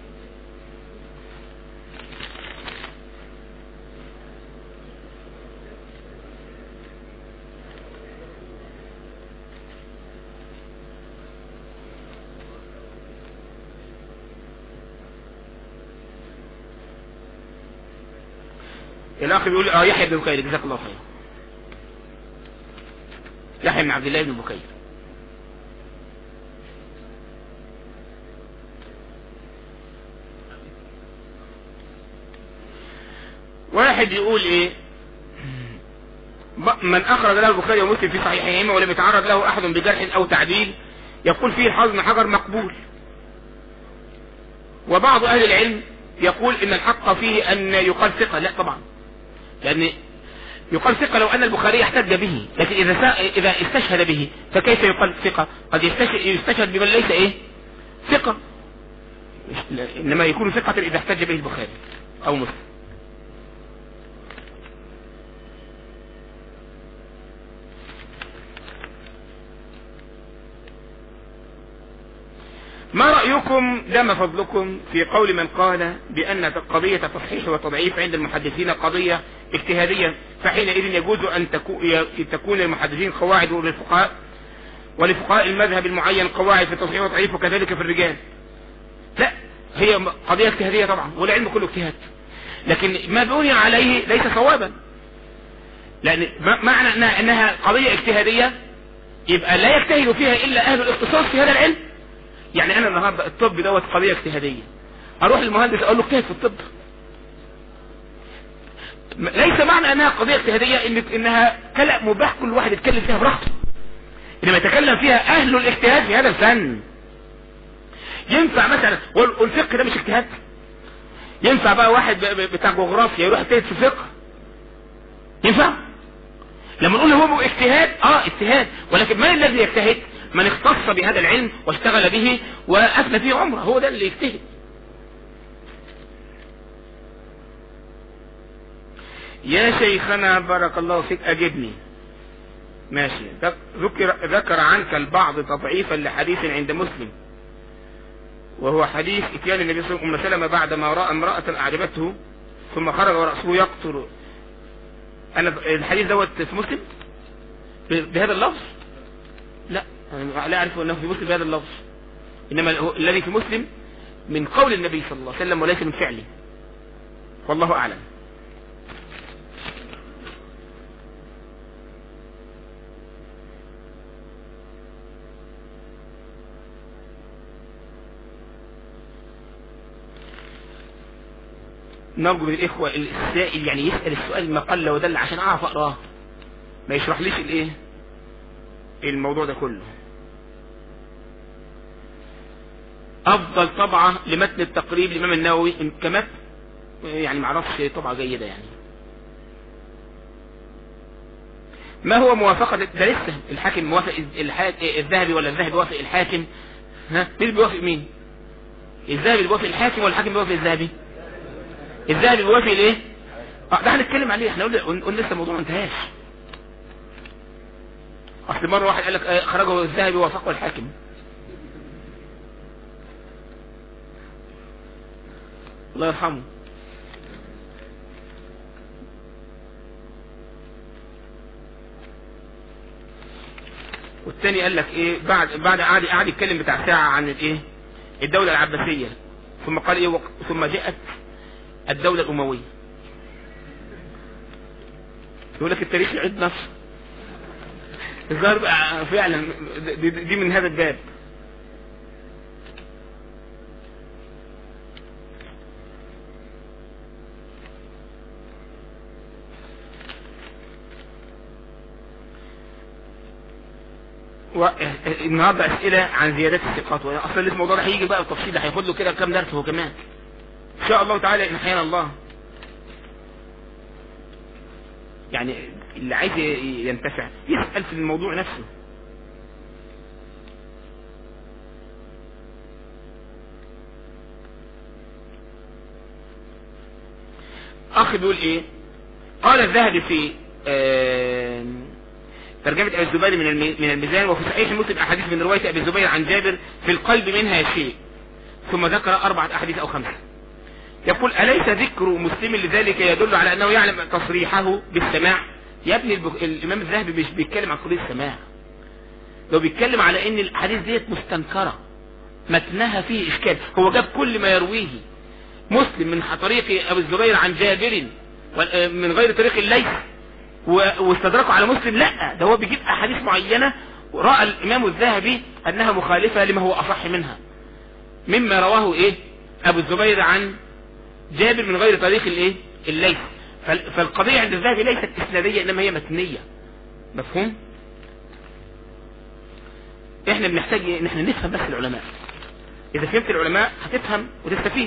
الاخ بيقول يحيى بن بكير، جزاك الله خير. يحيى بن عبد الله بن بكير. واحد يقول ايه، من اخرج له البخاري ومسلم في صحيحهما ولم يتعرض له احد بجرح او تعديل يقول فيه الحافظ بن حجر مقبول. وبعض اهل العلم يقول ان الحق فيه ان يقال ثقة. لا طبعا، لأن يقال ثقة لو أن البخاري احتج به، لكن إذا استشهد به فكيف يقال ثقة؟ قد يستشهد بمن ليس إيه ثقة، إنما يكون ثقة إذا احتج به البخاري أو مسلم. ما رأيكم دام فضلكم في قول من قال بأن قضية تصحيح وتضعيف عند المحدثين قضية اجتهادية، فحينئذ يجوز أن تكون المحدثين قواعد للفقهاء ولفقهاء المذهب المعين قواعد في التصحيح والتضعيف وكذلك في الرجال؟ لا، هي قضية اجتهادية طبعا، والعلم كله اجتهاد، لكن ما بني عليه ليس صوابا. لأن معنى أنها قضية اجتهادية يبقى لا يجتهد فيها إلا أهل الاختصاص في هذا العلم. يعني انا النهارده الطب دوت قضيه اجتهاديه، اروح للمهندس اقول له اجتهد في الطب. ليس معنى انها قضيه اجتهاديه انها كلام مباح كل واحد يتكلم فيها براحته، انما يتكلم فيها اهل الاجتهاد في هذا الفن. ينفع مثلا والفقه ده مش اجتهاد؟ ينفع بقى واحد بتاع جغرافيا يروح يجتهد في الفقه؟ ينفع؟ لما نقول هو اجتهاد اجتهاد، ولكن من الذي يجتهد؟ من اختص بهذا العلم واشتغل به وأفنى فيه عمره، هو ده اللي يجتهد. يا شيخنا بارك الله فيك أجبني. ماشي. ذكر عنك البعض تضعيفا لحديث عند مسلم، وهو حديث اتيان النبي صلى الله عليه وسلم بعدما رأى امرأة أعجبته ثم خرج ورأسه يقطر. أنا الحديث دوت في مسلم بهذا اللفظ؟ لا، أنا لا أعرف أنه في مسلم بهذا اللفظ، إنما الذي في مسلم من قول النبي صلى الله عليه وسلم وليس من فعله، والله أعلم. نرجو من الإخوة السائل يعني يسأل السؤال ما قل ودل عشان أعرف أقراه، ما يشرح ليش الإيه الموضوع ده كله. أفضل طبعة لمتن التقريب الإمام النووي كمتن يعني معرفش طبعة جيدة يعني. ما هو موافقة ده لسه الحاكم موافق الذهبي ولا الذهبي وافق الحاكم؟ ها مين بيوافق مين؟ الذهبي بيوافق الحاكم ولا الحاكم بيوافق الذهبي؟ الذهبي بيوافق الايه؟ ده هنتكلم عليه، احنا قلنا لسه الموضوع ما انتهاش. اصل مره واحد قال لك خرجه الذهبي ووافقه الحاكم. الله يرحمه. والتاني قال لك ايه بعد قعد يتكلم بتاع ساعة عن الايه الدولة العباسية، ثم قال ايه ثم جاءت الدولة الأموية. يقول لك التاريخ يعيد نفسه. الظاهر بقى فعلا دي من هذا الباب. النهارده اسئله عن زيادات الثقات، واصلا الموضوع ده هيجي بقى بالتفصيل، هياخد له كده كام درس هو كمان ان شاء الله تعالى ان احيانا الله. يعني اللي عايز ينتفع يسأل في الموضوع نفسه. اخي بيقول ايه؟ قال الذهبي في ترجمة ابي الزبير من الميزان، وفي صحيح مسلم احاديث من رواية ابي الزبير عن جابر في القلب منها شيء، ثم ذكر 4 أحاديث او 5. يقول أليس ذكر مسلم لذلك يدل على أنه يعلم تصريحه بالسماع؟ يا ابني الإمام الذهبي مش بيتكلم عن قضية السماع، لو بيتكلم على أن الحديث ديت مستنكرة متنها فيه إشكال. هو جاب كل ما يرويه مسلم من طريق أبي الزبير عن جابر من غير طريق الليث واستدركوا على مسلم؟ لا، ده هو بيجيب أحاديث معينة رأى الإمام الذهبي أنها مخالفة لما هو أصح منها، مما رواه إيه أبو الزبير عن جابر من غير طريق الايه الليث. فالقضية عند الذهبي ليست اسنادية انما هي متنية. مفهوم؟ احنا بنحتاج ان احنا نفهم بس العلماء. اذا فهمت العلماء هتفهم وتستفيد.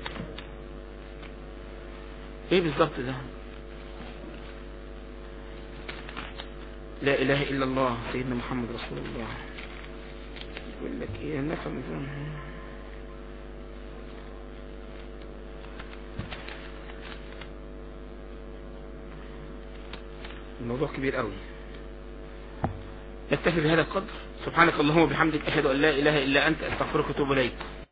ايه بالظبط ده؟ لا اله الا الله سيدنا محمد رسول الله. يقول لك ايه نفهم الموضوع كبير قوي. نكتفي بهذا القدر. سبحانك اللهم وبحمدك اشهد ان لا اله الا انت استغفرك واتوب اليك.